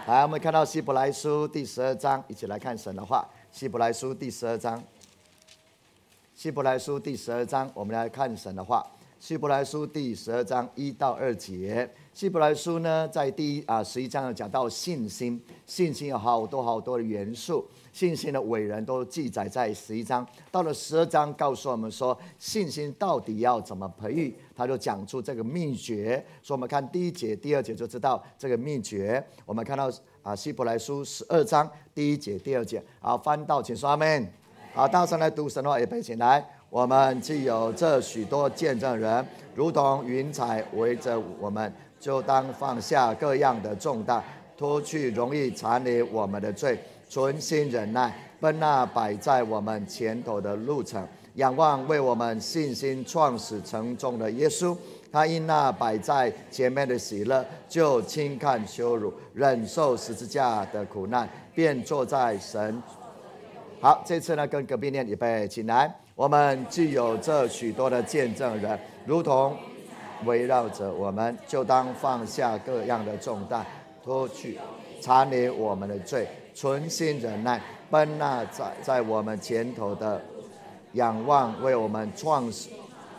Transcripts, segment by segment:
来，我们看到希伯来书第12章，一起来看神的话。希伯来书第12章，希伯来书第12章，我们来看神的话。希伯来书第12章1到2节。希伯来书呢，在第11章讲到信心，信心有好多的元素，信心的伟人都记载在11章。到了12章，告诉我们说信心到底要怎么培育，他就讲出这个秘诀。所以我们看第1节、第2节就知道这个秘诀。我们看到希伯来书12章第1节、第2节。好，翻到，请说阿们。好，大声来读神的话，预备起来。我们既有这许多见证人，如同云彩围着我们，就当放下各样的重担，脱去容易缠累我们的罪，存心忍耐，奔那摆在我们前头的路程，仰望为我们信心创始成终的耶稣。他因那摆在前面的喜乐，就轻看羞辱，忍受十字架的苦难，便坐在神。好，这次呢跟隔壁念，预备起来。我们既有这许多的见证人，如同围绕着我们，就当放下各样的重担，脱去缠累我们的罪，存心忍耐，奔那在我们前头的，仰望为我们创始。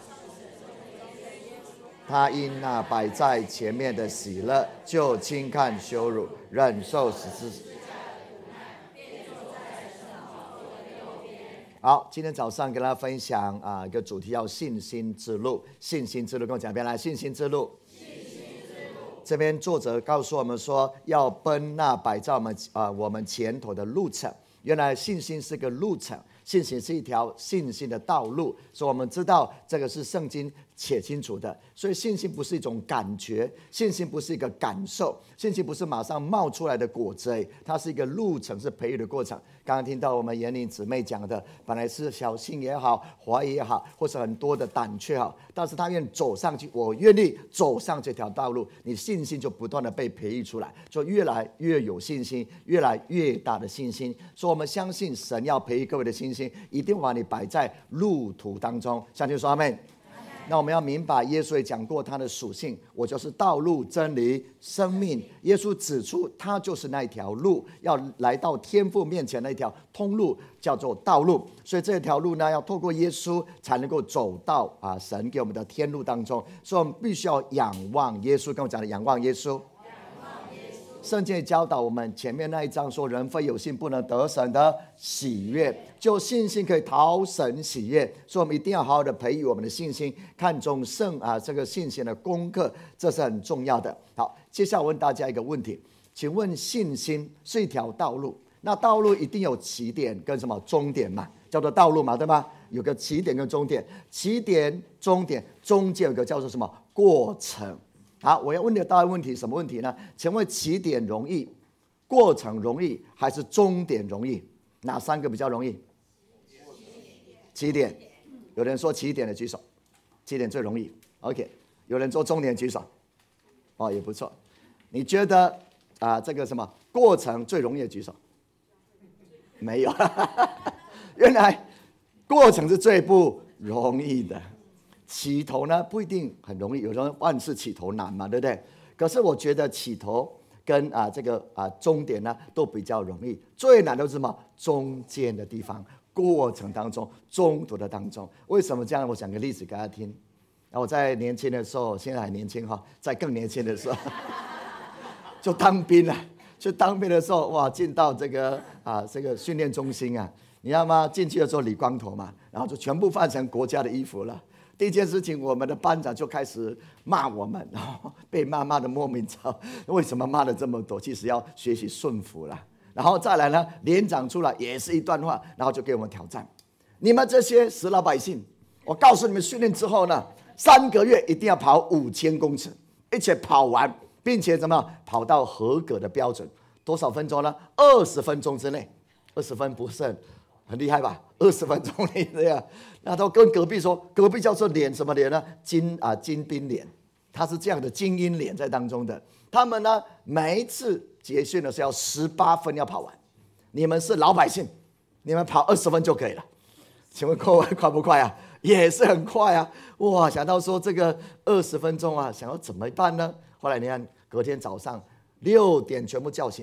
他因那摆在前面的喜乐，就轻看羞辱，忍受十字。好，今天早上跟大家分享一个主题，叫信心之路。信心之路，跟我讲一遍来，信心之路。这边作者告诉我们说，要奔那摆在我们前头的路程。原来信心是个路程，信心是一条信心的道路，所以我们知道这个是圣经写清楚的。所以信心不是一种感觉，信心不是一个感受，信心不是马上冒出来的果子，它是一个路程，是培育的过程。刚刚听到我们严玲姊妹讲的，本来是小信也好，怀疑也好，或是很多的胆怯好，但是他愿走上去，我愿意走上这条道路，你信心就不断的被培育出来，就越来越有信心，越来越大的信心。所以我们相信神要培育各位的信心，一定把你摆在路途当中。相信说阿们。那我们要明白，耶稣也讲过他的属性，我就是道路、真理、生命。耶稣指出他就是那条路，要来到天父面前那条通路，叫做道路。所以这条路呢，要透过耶稣才能够走到神给我们的天路当中。所以我们必须要仰望耶稣，跟我讲的仰望耶稣。圣经教导我们，前面那一章说，人非有信不能得神的喜悦，就信心可以讨神喜悦。所以我们一定要好好的培育我们的信心，看重这个信心的功课，这是很重要的。好，接下来我问大家一个问题，请问信心是一条道路，那道路一定有起点跟什么终点嘛，叫做道路嘛，对吗？有个起点跟终点，起点终点中间有个叫做什么过程。好，我要问大家问题，什么问题呢？请问起点容易，过程容易，还是终点容易？哪三个比较容易？起点。有人说起点的举手，起点最容易。OK， 有人说终点举手，也不错。你觉得这个什么过程最容易的举手？没有，原来过程是最不容易的。起头呢不一定很容易，有时候万事起头难嘛，对不对？可是我觉得起头跟这个终点呢都比较容易，最难的是什么？中间的地方，过程当中，中途的当中。为什么这样？我讲个例子给大家听。我在年轻的时候，现在还年轻哈，在更年轻的时候就当兵了。去当兵的时候，哇，进到这个训练中心啊，你知道吗？进去的时候理光头嘛，然后就全部换成国家的衣服了。第一件事情，我们的班长就开始骂我们，然后被骂的莫名其妙，为什么骂了这么多？其实要学习顺服了。然后再来呢，连长出来也是一段话，然后就给我们挑战：你们这些死老百姓，我告诉你们，训练之后呢，3个月一定要跑5000公尺，而且跑完，并且怎么样跑到合格的标准？多少分钟呢？20分钟之内。20分不是很厉害吧？20分钟内这样，那都跟隔壁说，隔壁叫做脸什么脸呢？金兵脸，他是这样的精英脸在当中的。他们呢，每一次结训的时候要18分要跑完，你们是老百姓，你们跑20分就可以了。请问各位快不快啊？也是很快啊！哇，想到说这个20分钟啊，想要怎么办呢？后来你看，隔天早上6点全部叫醒，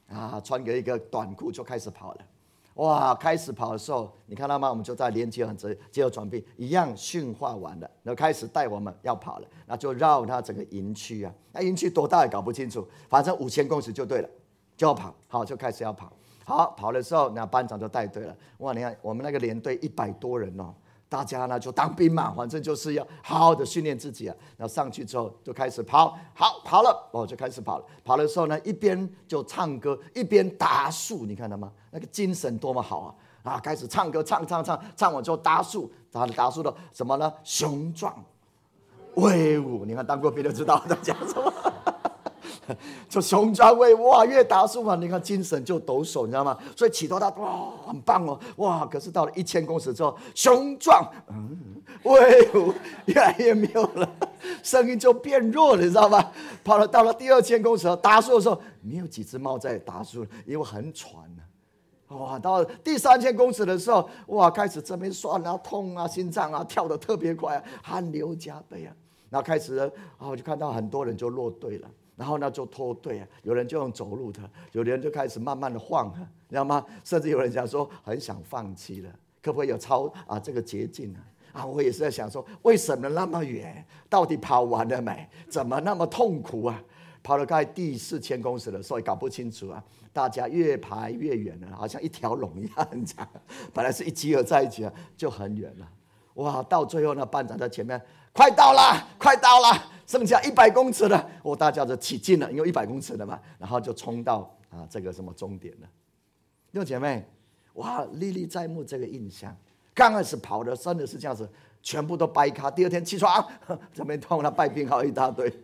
穿个一个短裤就开始跑了。哇，开始跑的时候，你看到吗？我们就在连接接合转变一样驯化完了，然后开始带我们要跑了，那就绕它整个营区啊。那营区多大也搞不清楚，反正5000公尺就对了，就要跑。好，就开始要跑。好，跑的时候，那班长就带队了。哇，你看我们那个连队100多人哦，大家呢就当兵嘛，反正就是要好好的训练自己啊。然后上去之后就开始跑，好，跑了哦，就开始跑了。跑的时候呢，一边就唱歌，一边打树，你看到吗？那个精神多么好啊！开始唱歌，唱完之后打树，打树的什么呢？雄壮、威武。你看当过兵就知道在讲什么。就雄壮威武，哇，越打树嘛，你看精神就抖擞，你知道吗？所以起头他哇很棒哦，哇！可是到了1000公尺之后，雄壮、威武越来越没有了，声音就变弱了，你知道吗？到了第2000公尺打树的时候，没有几只猫在打树，因为很喘啊。哇，到第3000公尺的时候，哇，开始这边酸啊、痛啊、心脏啊跳得特别快啊，汗流浃背啊。然后开始呢，我就看到很多人就落队了。然后呢就脱队啊，有人就用走路的，有的人就开始慢慢的晃啊，你知道吗？甚至有人讲说很想放弃了，可不可以有这个捷径啊？我也是在想说，为什么那么远？到底跑完了没？怎么那么痛苦啊？跑了大概第4000公尺的时候也搞不清楚啊，大家越排越远了，好像一条龙一样很长，本来是一集合在一起啊，就很远了。哇，到最后呢，班长在前面，快到了，快到了，剩下100公尺了，大家就起劲了，因为100公尺了嘛，然后就冲到这个什么终点了。弟兄姐妹，哇，历历在目这个印象。刚开始跑的真的是这样子，全部都掰咖，第二天起床这边痛了，拜病号一大堆。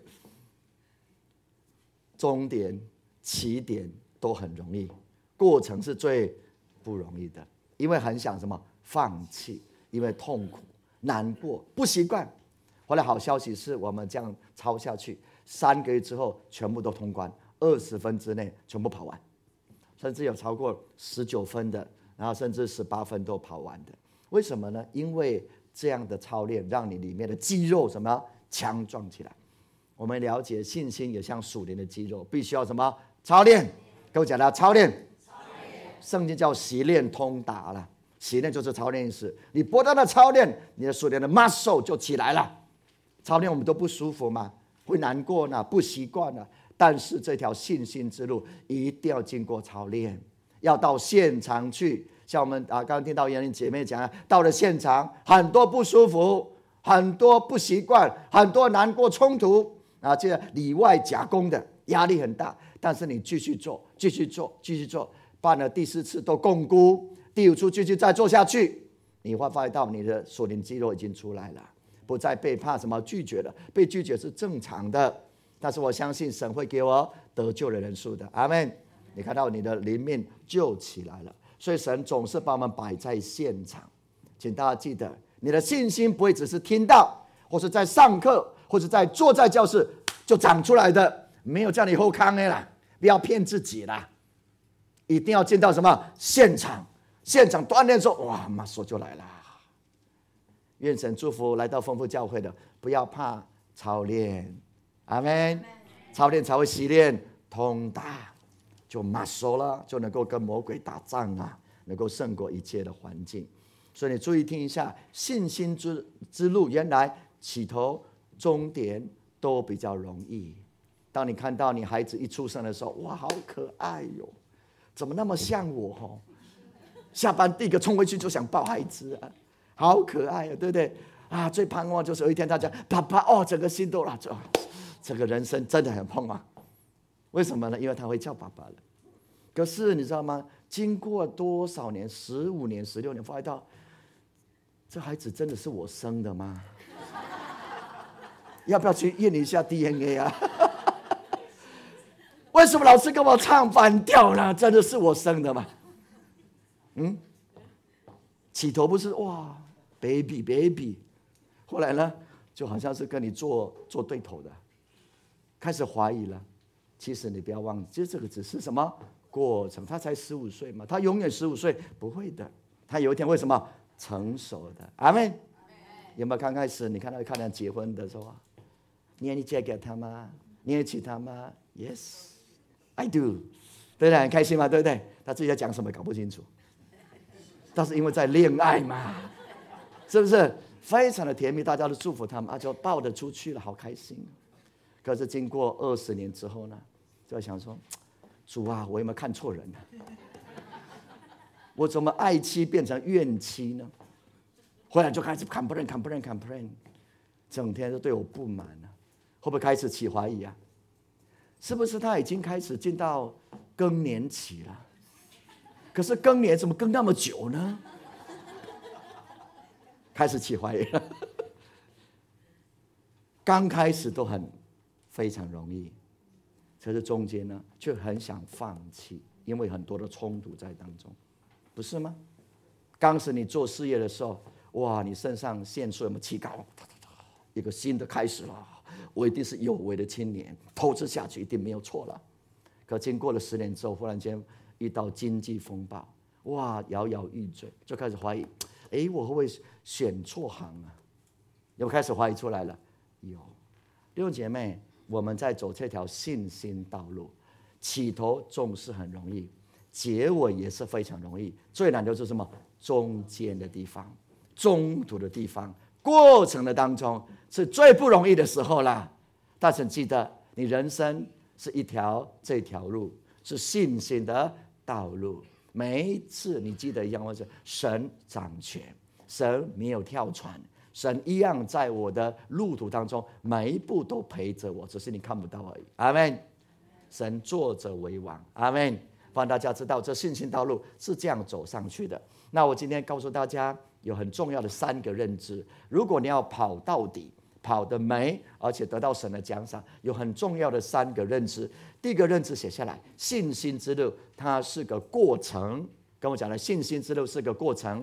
终点、起点都很容易，过程是最不容易的，因为很想什么放弃。因为痛苦、难过、不习惯。后来好消息是我们这样抄下去，3个月之后全部都通关，20分之内全部跑完，甚至有超过19分的，然后甚至18分都跑完的。为什么呢？因为这样的操练让你里面的肌肉什么强壮起来。我们了解信心也像属灵的肌肉，必须要什么操练？跟我讲到操练，圣经叫习练通达了。习练就是操练意思，你不断的操练，你的属灵的 muscle 就起来了。操练我们都不舒服嘛，会难过呢，不习惯呢。但是这条信心之路一定要经过操练，要到现场去。像我们刚刚听到妍姐妹讲，到了现场很多不舒服，很多不习惯，很多难过冲突这里外夹攻的压力很大。但是你继续做，继续做，继续做，办了第4次都共估。第5次继续再做下去，你会发现到你的属灵肌肉已经出来了，不再被怕什么拒绝了。被拒绝是正常的，但是我相信神会给我得救的人数的。阿们。你看到你的灵命就起来了，所以神总是把我们摆在现场。请大家记得，你的信心不会只是听到，或是在上课，或是在坐在教室就长出来的，没有叫你后康的啦，不要骗自己啦，一定要见到什么现场。现场锻炼的时候，哇，马上就来了。愿神祝福来到丰富教会的，不要怕操练，阿们。操练才会习练通达，就马上了，就能够跟魔鬼打仗啊，能够胜过一切的环境。所以你注意听一下，信心之路原来起头、终点都比较容易。当你看到你孩子一出生的时候，哇，好可爱哟，怎么那么像我下班第一个冲回去就想抱孩子啊，好可爱啊，对不对啊？最盼望就是有一天他讲爸爸整个心都了，这个人生真的很碰啊。为什么呢？因为他会叫爸爸了。可是你知道吗？经过多少年，15年、16年，发现到这孩子真的是我生的吗？要不要去验一下 DNA 啊？为什么老师跟我唱反调呢？真的是我生的吗？起头不是哇 baby， 后来呢，就好像是跟你做对头的，开始怀疑了。其实你不要忘记，其实这个只是什么过程？他才15岁嘛，他永远15岁不会的，他有一天会什么成熟的。阿们。有没有刚开始你看到结婚的时候，你嫁给他吗？你也娶他吗？ Yes I do。 对不对？很开心嘛，对不对？他自己在讲什么搞不清楚，但是因为在恋爱嘛，是不是非常的甜蜜？大家都祝福他们，就抱得出去了，好开心。可是经过20年之后呢，就在想说，主啊，我有没有看错人呢？我怎么爱妻变成怨妻呢？回来就开始 complain， 整天都对我不满了，会不会开始起怀疑啊？是不是他已经开始进到更年期了？可是更年怎么更那么久呢？开始起怀疑了。刚开始都非常容易，可是中间呢，却很想放弃，因为很多的冲突在当中，不是吗？刚时你做事业的时候，哇，你肾上腺素有没有提高？一个新的开始了，我一定是有为的青年，投资下去一定没有错了。可经过了10年之后，忽然间遇到经济风暴，哇，摇摇欲坠，就开始怀疑，我会不会选错行啊？有没有开始怀疑出来了？有。弟兄姐妹，我们在走这条信心道路，起头总是很容易，结尾也是非常容易，最难的就是什么？中间的地方，中途的地方，过程的当中是最不容易的时候啦。但是记得，你人生是这条路是信心的道路。每一次你记得一样，或者神掌权，神没有跳船，神一样在我的路途当中，每一步都陪着我，只是你看不到而已。阿们。神坐着为王。阿们。帮大家知道，这信心道路是这样走上去的。那我今天告诉大家，有很重要的3个认知。如果你要跑到底，跑得美，而且得到神的奖赏，有很重要的3个认知。第一个认知写下来，信心之路它是个过程。跟我讲的，信心之路是个过程，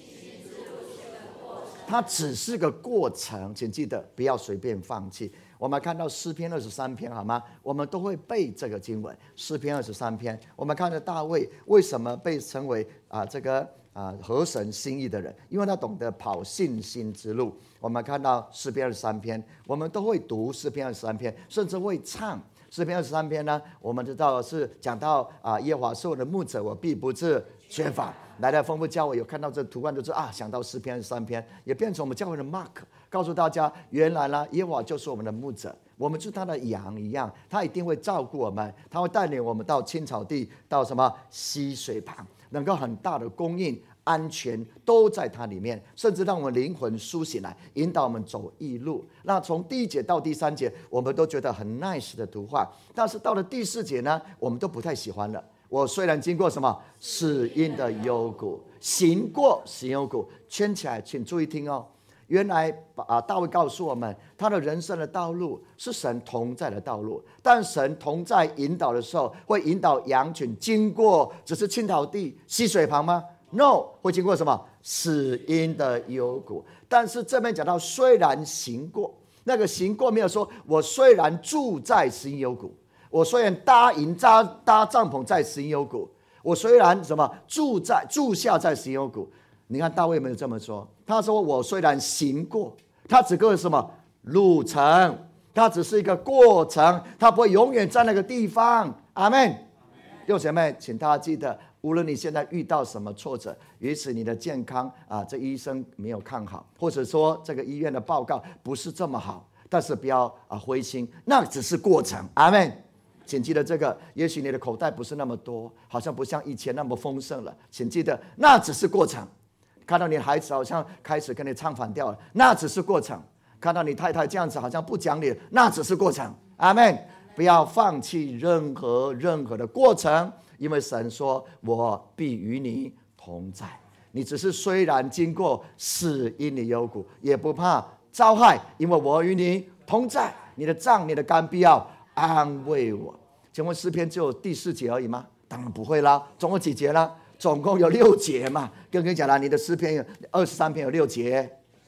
它只是个过程，请记得不要随便放弃。我们看到诗篇23篇，好吗？我们都会背这个经文。诗篇23篇，我们看到大卫为什么被称为合神心意的人？因为他懂得跑信心之路。我们看到诗篇23篇，我们都会读诗篇23篇，甚至会唱。诗篇23篇呢，我们知道是讲到耶和华是我的牧者，我必不致缺乏。来到丰富教会有看到这图案，就是想到诗篇23篇，也变成我们教会的 mark， 告诉大家，原来呢，耶和华就是我们的牧者，我们就是他的羊一样，他一定会照顾我们，他会带领我们到青草地，到什么溪水旁，能够很大的供应。安全都在它里面，甚至让我们灵魂苏醒来，引导我们走义路。那从第1节到第3节，我们都觉得很 nice 的图画，但是到了第4节呢，我们都不太喜欢了。我虽然经过什么死荫的幽谷，行过死荫幽谷，圈起来，请注意听哦。原来大卫告诉我们，他的人生的道路是神同在的道路，但神同在引导的时候，会引导羊群经过只是青草地、溪水旁吗？No， 会经过什么死荫的幽谷。但是这边讲到，虽然行过，那个行过没有说我虽然住在死荫幽谷，我虽然搭帐篷在死荫幽谷，我虽然什么住下在死荫幽谷。你看大卫没有这么说，他说我虽然行过，他只个什么路程，他只是一个过程，他不会永远在那个地方。阿们。弟兄姐妹，请大家记得，无论你现在遇到什么挫折，也许你的健康这医生没有看好，或者说这个医院的报告不是这么好，但是不要灰心，那只是过程。阿们。请记得这个，也许你的口袋不是那么多，好像不像以前那么丰盛了，请记得那只是过程。看到你的孩子好像开始跟你唱反调了，那只是过程。看到你太太这样子好像不讲理，那只是过程。阿们。不要放弃任何的过程，因为神说我必与你同在。你只是虽然经过死荫的幽谷，也不怕遭害，因为我与你同在。你的杖你的竿必要安慰我。请问诗篇只有第4节而已吗？当然不会啦，总共几节啦？总共有6节嘛。跟你讲了，你的诗篇有23篇有6节。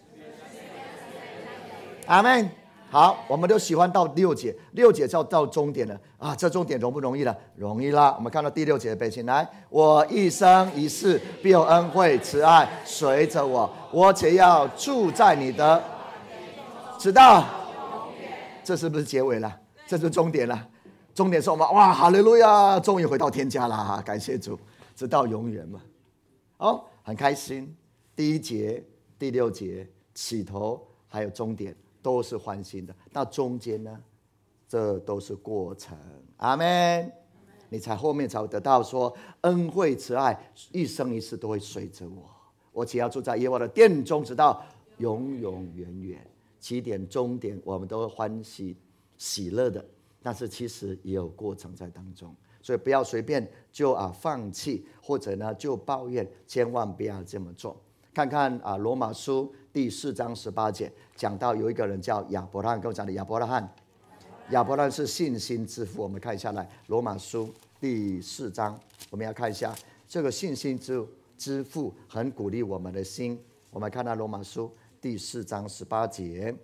阿们。好，我们都喜欢到6节，6节就到终点了这终点容不容易了？容易啦。我们看到第6节的背景，来，我一生一世必有恩惠慈爱随着我，我且要住在你的，直到，这是不是结尾了？这是终点了。 终点是我们哇，哈利路亚，终于回到天家啦，感谢主，直到永远嘛。好，很开心。第1节、第6节起头还有终点都是欢欣的，那中间呢？这都是过程。阿们。你才后面才会得到说恩惠慈爱一生一世都会随着我，我只要住在耶和华的殿中，直到永永远远。起点终点我们都会欢喜喜乐的，但是其实也有过程在当中，所以不要随便就放弃，或者呢就抱怨，千万不要这么做。看看罗马书第4章18节讲到有一个人叫亚伯拉罕，跟我讲的亚伯拉罕，亚伯拉罕是信心之父。我们看一下来，罗马书第4章，我们要看一下这个信心之父很鼓励我们的心。我们看到罗马书第4章18节。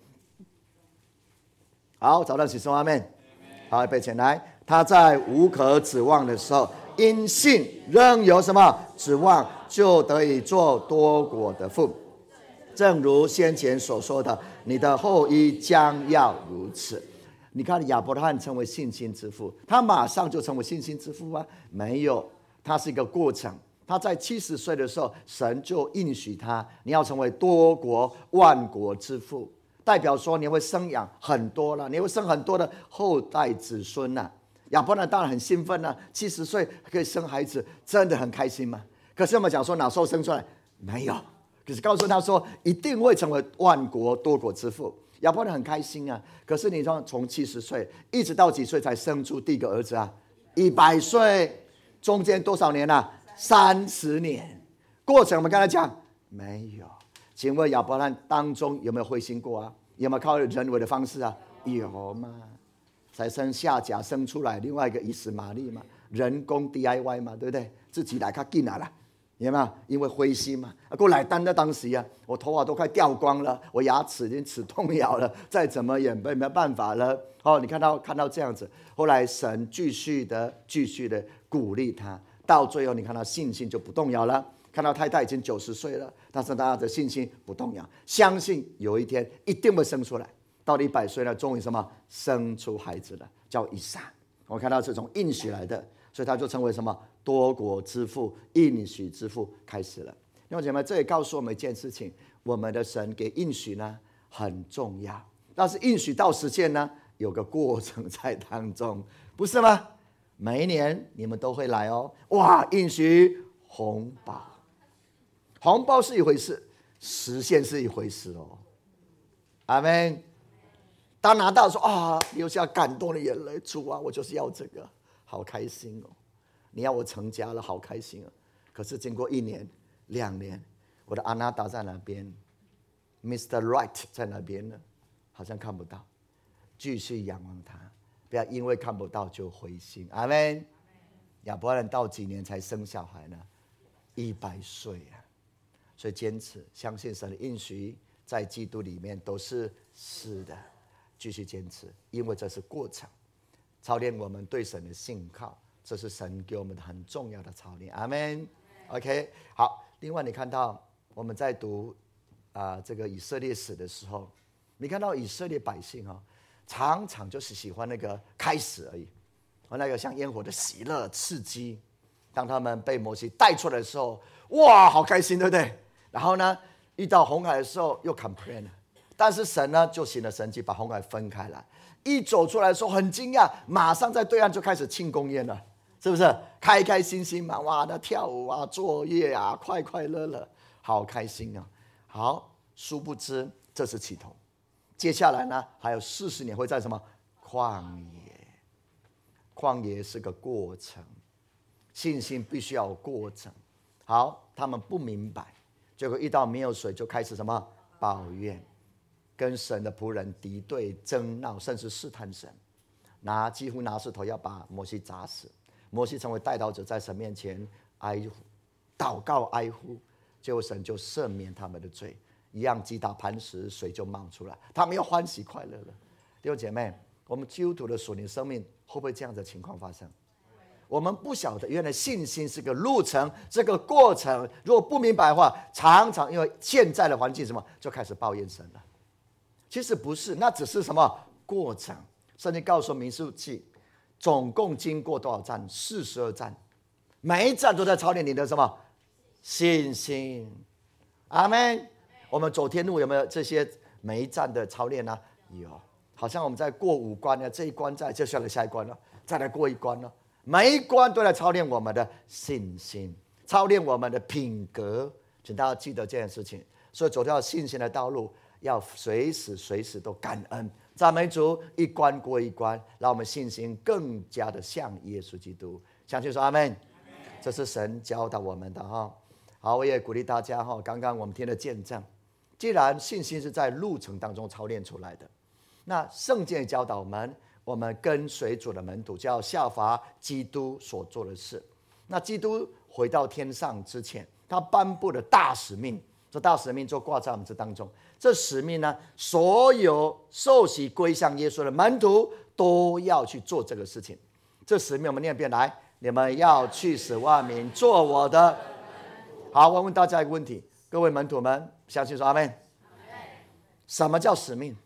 好，找到起说阿们。好，预备起来。他在无可指望的时候，因信仍有什么指望，就得以做多国的父。正如先前所说的，你的后裔将要如此。你看亚伯拉罕成为信心之父，他马上就成为信心之父吗？没有，他是一个过程。他在70岁的时候，神就应许他，你要成为多国万国之父，代表说你会生养很多了，你会生很多的后代子孙了。亚伯拉罕当然很兴奋了，70岁可以生孩子，真的很开心嘛。可是我们讲说哪时候生出来？没有，可是告诉他说一定会成为万国多国之父。亚伯拉罕很开心啊，可是你说从70岁一直到几岁才生出第一个儿子啊？100岁，中间多少年啊？30年。过程我们刚才讲没有。请问亚伯拉罕当中有没有灰心过啊？有没有靠人为的方式啊？有嘛？才生夏甲生出来，另外一个以实玛利嘛，人工 DIY 嘛，对不对？自己来较紧啦。有没有？因为灰心嘛，过来单的当时啊，我头发都快掉光了，我牙齿已经齿痛咬了，再怎么也没办法了。你看到这样子，后来神继续的鼓励他，到最后你看到信心就不动摇了。看到太太已经90岁了，但是他的信心不动摇，相信有一天一定会生出来。到了100岁了，终于什么生出孩子了，叫以撒。我看到是从应许来的，所以他就成为什么多国之父、应许之父开始了。弟兄姐妹，这也告诉我们一件事情：我们的神给应许呢很重要，但是应许到实现呢有个过程在当中，不是吗？每一年你们都会来哦，哇，应许红包，红包是一回事，实现是一回事哦。阿们。当拿到说流下感动的眼泪，主啊，我就是要这个，好开心哦！你要我成家了，好开心哦！可是经过1年、2年，我的阿娜达在哪边 ？Mr. Right 在哪边呢？好像看不到，继续仰望他，不要因为看不到就灰心。阿们。亚伯拉罕到几年才生小孩呢？100岁啊！所以坚持相信神的应许，在基督里面都是是的。继续坚持，因为这是过程，操练我们对神的信靠，这是神给我们很重要的操练。阿们。OK， 好。另外，你看到我们在读这个以色列史的时候，你看到以色列百姓常常就是喜欢那个开始而已，那个像烟火的喜乐刺激。当他们被摩西带出来的时候，哇，好开心，对不对？然后呢，遇到红海的时候又 complain 了。但是神呢，就行了神迹，把红海分开来。一走出来的时候很惊讶，马上在对岸就开始庆功宴了，是不是？开开心心嘛，哇，那跳舞啊，作业啊，快快乐乐，好开心啊！好，殊不知这是起头，接下来呢，还有40年会在什么旷野？旷野是个过程，信心必须要有过程。好，他们不明白，结果遇到没有水，就开始什么抱怨。跟神的仆人敌对争闹，甚至试探神，几乎拿石头要把摩西砸死。摩西成为代祷者，在神面前哀呼、祷告、哀呼，结果神就赦免他们的罪，一样击打磐石，水就冒出来，他们又欢喜快乐了。弟兄姐妹，我们基督徒的属灵生命会不会这样的情况发生？我们不晓得，原来信心是个路程，这个过程。如果不明白的话，常常因为现在的环境就开始抱怨神了。其实不是，那只是什么过程？圣经告诉民数记总共经过多少站？42站，每一站都在操练你的什么？信心。阿们。我们走天路有没有这些每一站的操练呢？有，好像我们在过5关呢，这一关就下个下一关了，再来过一关了，每一关都在操练我们的信心，操练我们的品格，请大家记得这件事情。所以走到信心的道路，要随时都感恩赞美主，一关过一关，让我们信心更加的像耶稣基督。相信说阿们。这是神教导我们的哈。好，我也鼓励大家哈。刚刚我们听了见证，既然信心是在路程当中操练出来的，那圣经教导我们跟随主的门徒就要效法基督所做的事。那基督回到天上之前，他颁布了大使命，这大使命就挂在我们这当中。这使命呢，所有受洗归向耶稣的门徒都要去做这个事情。这使命我们念一遍来，你们要去使万民做我的。好，我问大家一个问题，各位门徒们，相信说阿们。什么叫使命？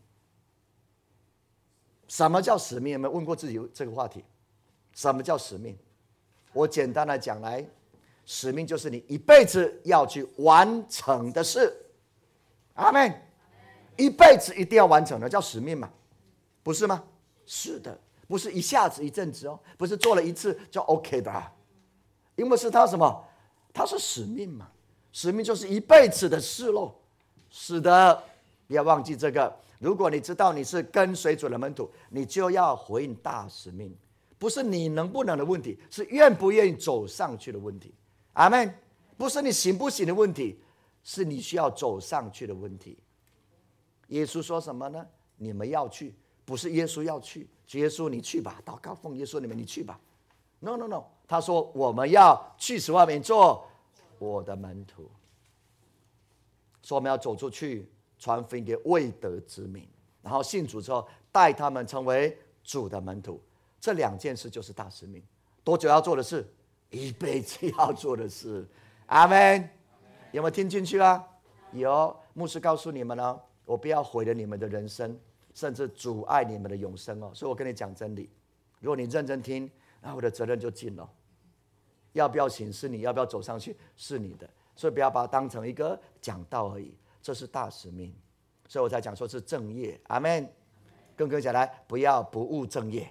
什么叫使命？有没有问过自己这个话题？什么叫使命？我简单的讲来，使命就是你一辈子要去完成的事。阿们。一辈子一定要完成的叫使命嘛，不是吗？是的，不是一下子一阵子哦，不是做了一次就 OK 的啊，因为是他什么？他是使命嘛，使命就是一辈子的事喽。是的，不要忘记这个。如果你知道你是跟随主的门徒，你就要回应大使命，不是你能不能的问题，是愿不愿意走上去的问题。阿们。不是你行不行的问题，是你需要走上去的问题。耶稣说什么呢？你们要去，不是耶稣要去，耶稣你去吧，祷告奉耶稣你去吧。No， 他说我们要去使万民做我的门徒，说我们要走出去传福音给未得之民，然后信主之后带他们成为主的门徒。这2件事就是大使命。多久要做的事？一辈子要做的事。阿们。有没有听进去啊？有。牧师告诉你们了，我不要毁了你们的人生，甚至阻碍你们的永生哦。所以我跟你讲真理，如果你认真听，那我的责任就尽了。要不要行是你，要不要走上去是你的，所以不要把它当成一个讲道而已，这是大使命。所以我才讲说是正业。阿们。跟起来，不要不务正业。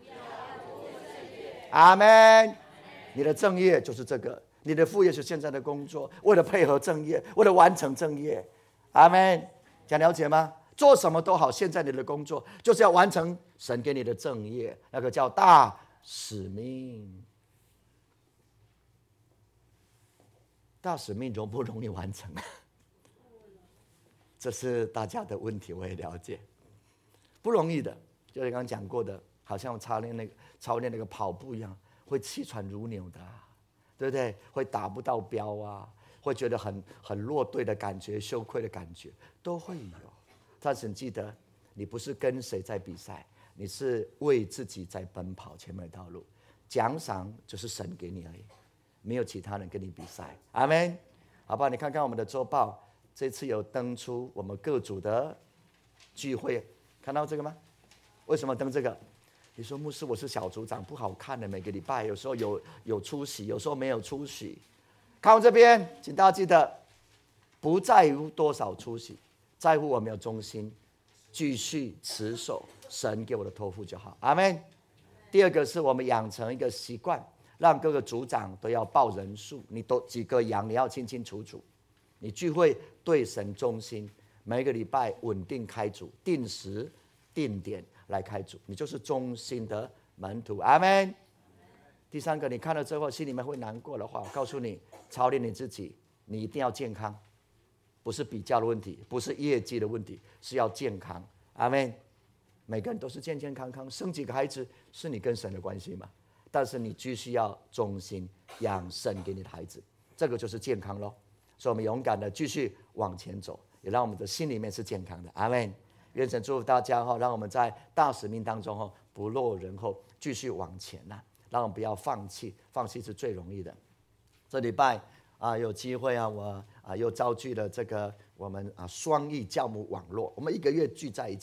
阿们。你的正业就是这个，你的副业是现在的工作，为了配合正业，为了完成正业。阿们。讲了解吗？做什么都好，现在你的工作就是要完成神给你的正业，那个叫大使命。大使命容不容易完成？这是大家的问题，我也了解，不容易的。就是刚刚讲过的，好像操练那个跑步一样，会气喘如牛的，对不对？会达不到标啊，会觉得很落队的感觉，羞愧的感觉都会有。但是你记得，你不是跟谁在比赛，你是为自己在奔跑前面的道路，奖赏就是神给你而已，没有其他人跟你比赛。阿们。好吧，你看看我们的周报，这次有登出我们各组的聚会，看到这个吗？为什么登这个？你说牧师，我是小组长，不好看的，每个礼拜有时候有出席，有时候没有出席。看我这边，请大家记得，不在乎多少出席，在乎我们有忠心，继续持守神给我的托付就好。阿们。第二个是我们养成一个习惯，让各个组长都要报人数，你都几个羊，你要清清楚楚。你聚会对神忠心，每个礼拜稳定开组，定时定点来开组，你就是忠心的门徒。阿们。第三个，你看了之后心里面会难过的话，我告诉你，操练你自己，你一定要健康，不是比较的问题，不是业绩的问题，是要健康。阿们。每个人都是健健康康，生几个孩子是你跟神的关系嘛？但是你必须要忠心养神给你的孩子，这个就是健康咯。所以我们勇敢的继续往前走，也让我们的心里面是健康的。阿们。愿神祝福大家，让我们在大使命当中不落人后，继续往前，让我们不要放弃，放弃是最容易的。这礼拜有机会我又召集了这个我们双益教牧网络，我们1个月聚在一起，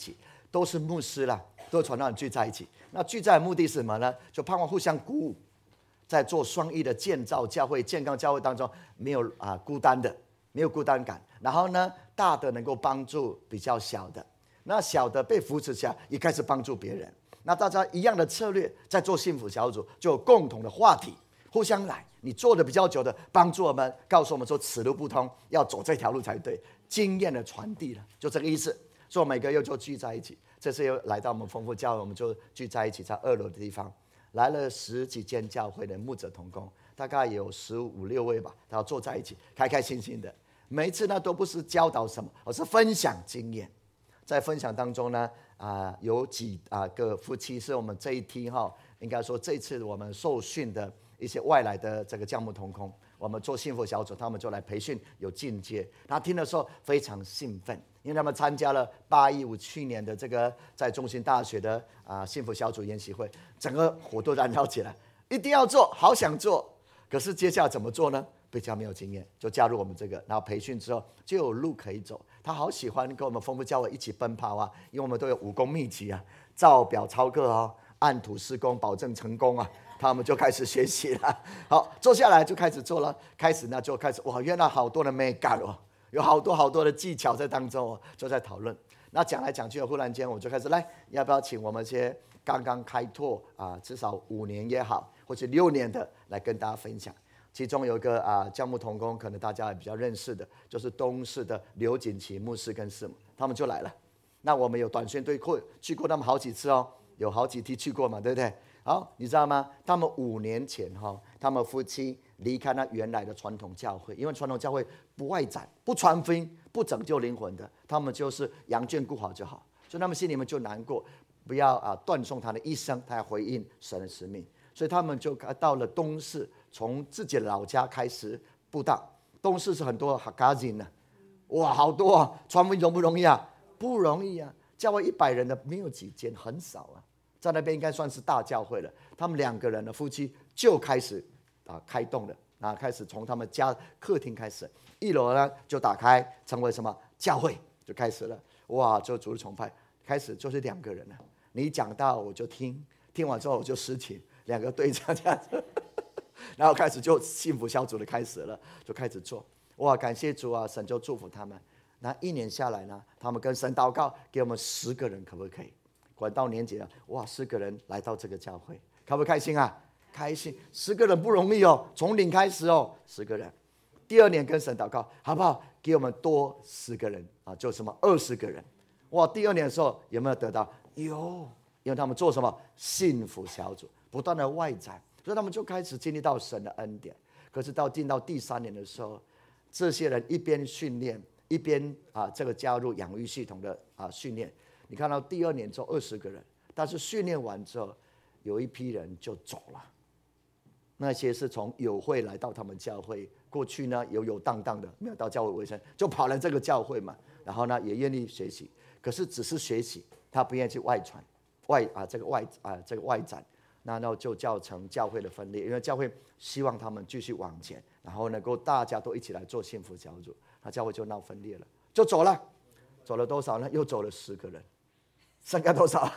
都是牧师啦，都是传道人聚在一起。那聚在的目的是什么呢？就盼望互相鼓舞，在做双翼的建造教会、健康教会当中，没有孤单的，没有孤单感。然后呢，大的能够帮助比较小的，那小的被扶持起来，也开始帮助别人。那大家一样的策略，在做幸福小组，就有共同的话题，互相来。你做的比较久的，帮助我们，告诉我们说此路不通，要走这条路才对。经验的传递了，就这个意思。所以每个月就聚在一起。这次又来到我们丰富教会，我们就聚在一起，在2楼的地方，来了10几间教会的牧者同工，大概有15、16位吧，然后坐在一起，开开心心的。每一次呢，都不是教导什么，而是分享经验。在分享当中呢，有几个夫妻是我们这一梯应该说这次我们受训的一些外来的这个教牧同工，我们做幸福小组，他们就来培训，有进阶。他听的时候非常兴奋，因为他们参加了815去年的这个在中兴大学的幸福小组研习会，整个火都燃烧起来，一定要做，好想做。可是接下来怎么做呢？比较没有经验，就加入我们这个，然后培训之后就有路可以走。他好喜欢跟我们丰富教会一起奔跑因为我们都有武功秘籍照表操课按图施工，保证成功他们就开始学习了。好，坐下来就开始做了。开始呢就开始哇，原来好多的美感有好多的技巧在当中就在讨论。那讲来讲去，忽然间我就开始来，要不要请我们一些刚刚开拓至少5年也好，或者6年的来跟大家分享。其中有一个教牧同工，可能大家也比较认识的，就是东市的刘锦旗牧师跟师母，他们就来了。那我们有短宣队去过他们好几次有好几梯去过嘛，对不对？好，你知道吗？他们5年前他们夫妻离开那原来的传统教会，因为传统教会不外展、不传福音、不拯救灵魂的，他们就是羊圈顾好就好，所以他们心里面就难过，不要断送他的一生，他要回应神的使命，所以他们就到了东市，从自己的老家开始布道。东市是很多哈嘎金呢，哇，好多传福音容不容易不容易教会100人的没有几间，很少在那边应该算是大教会了。他们2个人的夫妻就开始开动了开始从他们家客厅开始，1楼呢就打开成为什么教会，就开始了。哇，就主日崇拜开始就是2个人了，你讲到我就听，听完之后我就实情，2个队长这样子然后开始就幸福小组的开始了，就开始做。哇，感谢主神就祝福他们。那1年下来呢，他们跟神祷告，给我们10个人，可不可以？果然到年节了，哇，10个人来到这个教会，开不开心开心。10个人不容易从零开始10个人。第2年跟神祷告，好不好？给我们多10个人就什么20个人。哇，第2年的时候有没有得到？有，因为他们做什么幸福小组，不断的外展，所以他们就开始经历到神的恩典。可是进到第3年的时候，这些人一边训练，一边这个加入养育系统的训练。你看到第2年之后20个人，但是训练完之后，有一批人就走了。那些是从友会来到他们教会，过去呢有荡荡的，没有到教会为生，就跑来这个教会嘛。然后呢也愿意学习，可是只是学习，他不愿意去外传，这个外展。那就造成教会的分裂，因为教会希望他们继续往前，然后能够大家都一起来做幸福小组，那教会就闹分裂了，就走了。走了多少呢？又走了10个人，剩下多少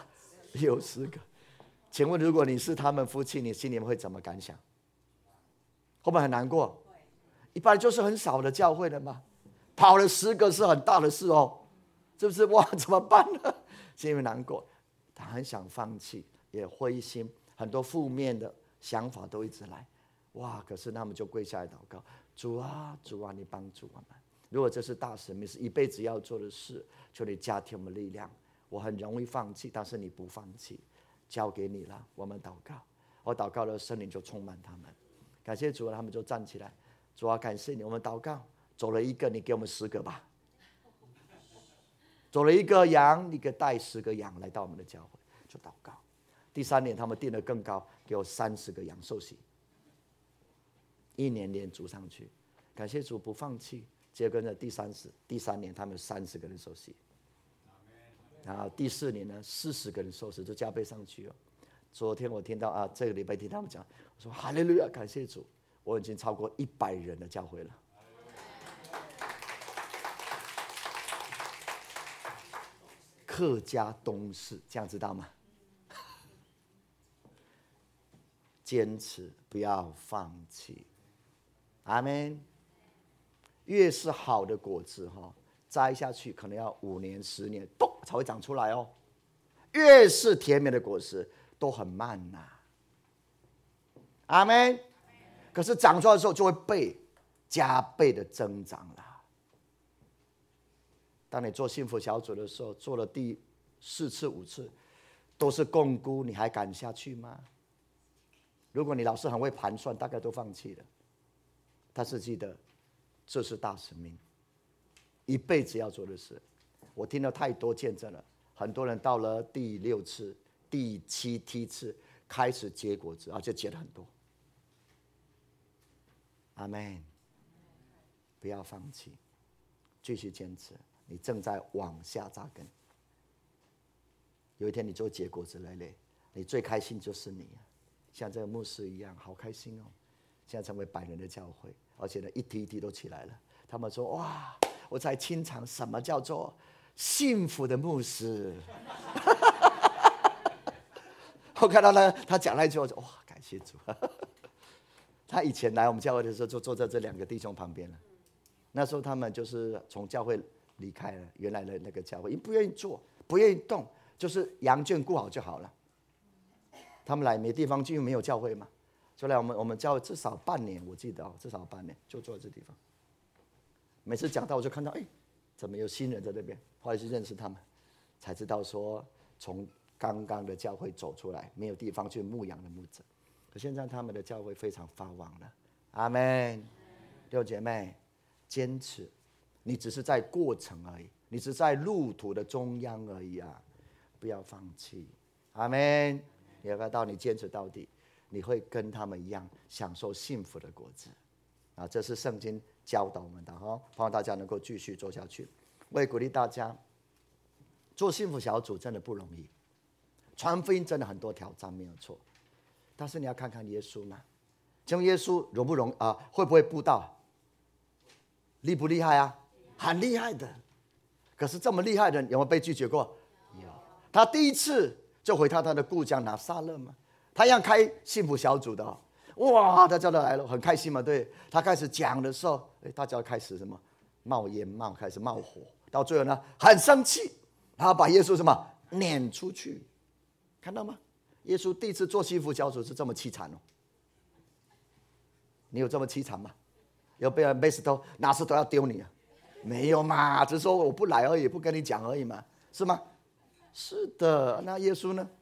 ？60个。请问如果你是他们夫妻，你心里面会怎么感想？会不会很难过？一般就是很少的教会了嘛，跑了10个是很大的事是不是？哇，怎么办呢？心里面难过，他很想放弃，也灰心，很多负面的想法都一直来。哇！可是他们就跪下来祷告，主啊，主啊，你帮助我们。如果这是大使命，是一辈子要做的事，求你加添我们力量。我很容易放弃，但是你不放弃，交给你了。我们祷告，我祷告了，圣灵就充满他们。感谢主，他们就站起来。主啊，感谢你，我们祷告，走了1个，你给我们10个吧。走了1个羊，你给带10个羊来到我们的教会，就祷告。第3年他们定得更高，给我30个羊受洗，1年年组上去。感谢主不放弃，接跟着第3年他们有30个人受洗，然后第4年呢40个人受洗，就加倍上去昨天我听到这个礼拜听他们讲，我说哈利路亚，感谢主，我已经超过100人的教会了。 客家东市，这样知道吗？坚持，不要放弃。阿们。越是好的果子摘下去可能要5年10年才会长出来哦。越是甜美的果实都很慢呐。阿们。可是长出来的时候就会加倍的增长了。当你做幸福小组的时候，做了第4次5次都是共估，你还敢下去吗？如果你老是很会盘算，大概都放弃了。但是记得，这是大使命，一辈子要做的事。我听了太多见证了，很多人到了第6次、第7梯次开始结果子，而且结了很多。阿们。不要放弃，继续坚持，你正在往下扎根。有一天你就会结果子累累，你最开心就是你，像这个牧师一样，好开心哦！现在成为100人的教会，而且呢一梯一梯都起来了。他们说：“哇，我才清尝什么叫做幸福的牧师。”我看到呢，他讲那句话，我说：“哇，感谢主！”他以前来我们教会的时候，就坐在这2个弟兄旁边了。那时候他们就是从教会离开了原来的那个教会，因为不愿意做，不愿意动，就是羊圈顾好就好了。他们来没地方去，没有教会嘛，所以来我们教会至少半年，我记得至少半年就坐在这地方。每次讲到我就看到，怎么有新人在那边？后来去认识他们，才知道说从刚刚的教会走出来，没有地方去牧养的牧者。可现在他们的教会非常发旺了。阿们。弟兄姐妹，坚持，你只是在过程而已，你只是在路途的中央而已啊！不要放弃。阿们。你要看到你坚持到底，你会跟他们一样享受幸福的果子啊！这是圣经教导我们的哈，希望大家能够继续做下去。我也鼓励大家，做幸福小组真的不容易，传福音真的很多挑战，没有错。但是你要看看耶稣嘛，请问耶稣容不容会不会布道？厉不厉害啊？很厉害的。可是这么厉害的人有没有被拒绝过？有。他第一次就回他的故乡拿撒勒嘛，他一样开幸福小组的哇，大家都来了，很开心嘛。对，他开始讲的时候，大家开始什么冒烟开始冒火，到最后呢很生气，然后把耶稣什么撵出去，看到吗？耶稣第一次做幸福小组是这么凄惨哦。你有这么凄惨吗？有被人背石头拿石头要丢你啊？没有嘛，只是说我不来而已，不跟你讲而已嘛，是吗？是的。那耶稣呢？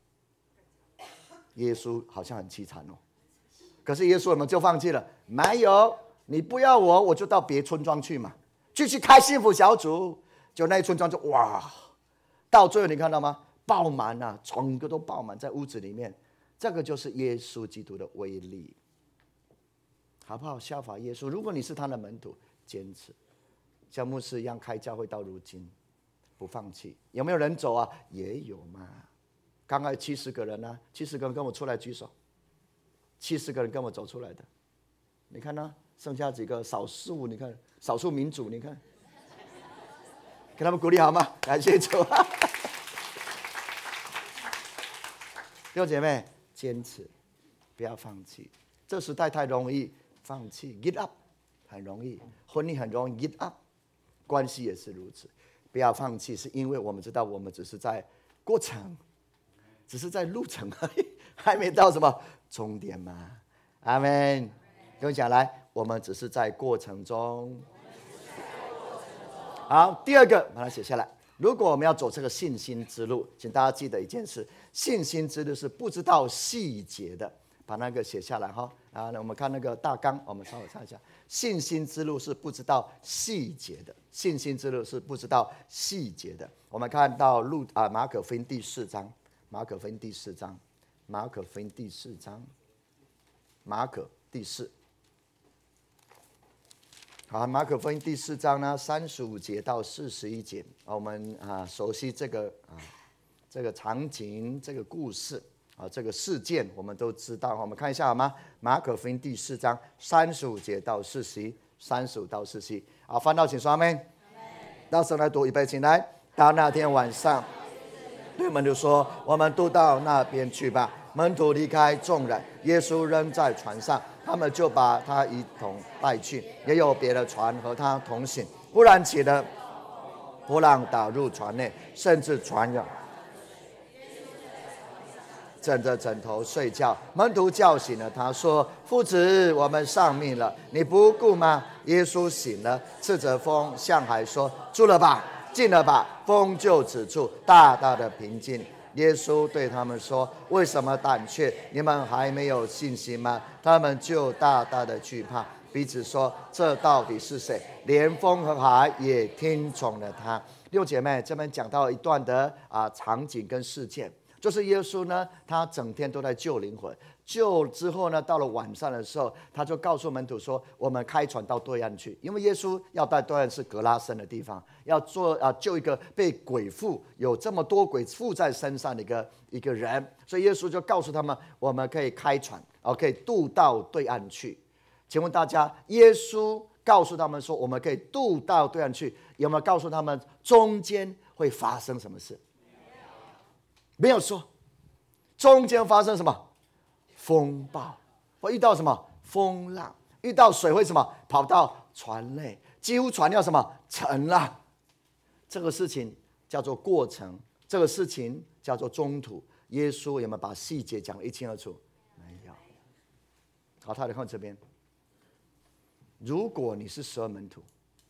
耶稣好像很凄惨哦。可是耶稣有没有就放弃了？没有。你不要我就到别村庄去嘛，继续开幸福小组。就那一村庄就哇，到最后你看到吗？爆满啊，整个都爆满在屋子里面。这个就是耶稣基督的威力，好不好？效法耶稣。如果你是他的门徒，坚持像牧师一样开教会到如今，不放弃。有没有人走啊？也有嘛。刚刚70个人啊，70个人跟我出来举手，70个人跟我走出来的。你看呢？剩下几个少数？你看少数民族，你看，给他们鼓励好吗？感谢主。弟兄姐妹，坚持，不要放弃。这时代太容易放弃 ，give up 很容易，婚姻很容易 give up， 关系也是如此。不要放弃，是因为我们知道我们只是在过程，只是在路程而已，还没到什么终点嘛。阿们。跟我讲来，我们只是在过程中。好，第二个把它写下来。如果我们要走这个信心之路，请大家记得一件事：信心之路是不知道细节的。把那个写下来哈。然后呢，我们看那个大纲，我们稍微看一下。信心之路是不知道细节的，信心之路是不知道细节的。我们看到马可福音第4章，马可福音第4章，马可福音第4章，马可第4。好，马可福音第4章呢，35节到41节，我们熟悉这个场景，这个故事这个事件，我们都知道。我们看一下好吗？马可福音第4章35节到41，35到41。翻到请说阿们。到时候来读，预备，请来。 到那天晚上，对门徒说：“我们渡到那边去吧。”门徒离开众人，耶稣仍在船上，他们就把他一同带去，也有别的船和他同行。忽然起了波浪，打入船内，甚至船员枕着枕头睡觉。门徒叫醒了他，说：“夫子，我们丧命了，你不顾吗？”耶稣醒了，斥责风，向海说：“住了吧，静了吧。”风就止住，大大的平静。耶稣对他们说：“为什么胆怯？你们还没有信心吗？”他们就大大的惧怕，彼此说：“这到底是谁？连风和海也听从了他。”弟兄姐妹，这边讲到一段的场景跟事件，就是耶稣呢，他整天都在救灵魂。救之后呢，到了晚上的时候，他就告诉门徒说：“我们开船到对岸去。”因为耶稣要到对岸是格拉森的地方，要救一个被鬼附有这么多鬼附在身上的一个人，所以耶稣就告诉他们：“我们可以开船，可以渡到对岸去。”请问大家，耶稣告诉他们说我们可以渡到对岸去，有没有告诉他们中间会发生什么事？没有说。中间发生什么？风暴，会遇到什么？风浪，遇到水会什么？跑到船内，几乎船要什么？沉了。这个事情叫做过程，这个事情叫做中途。耶稣有没有把细节讲得一清二楚？没有。好，他来看这边。如果你是12门徒，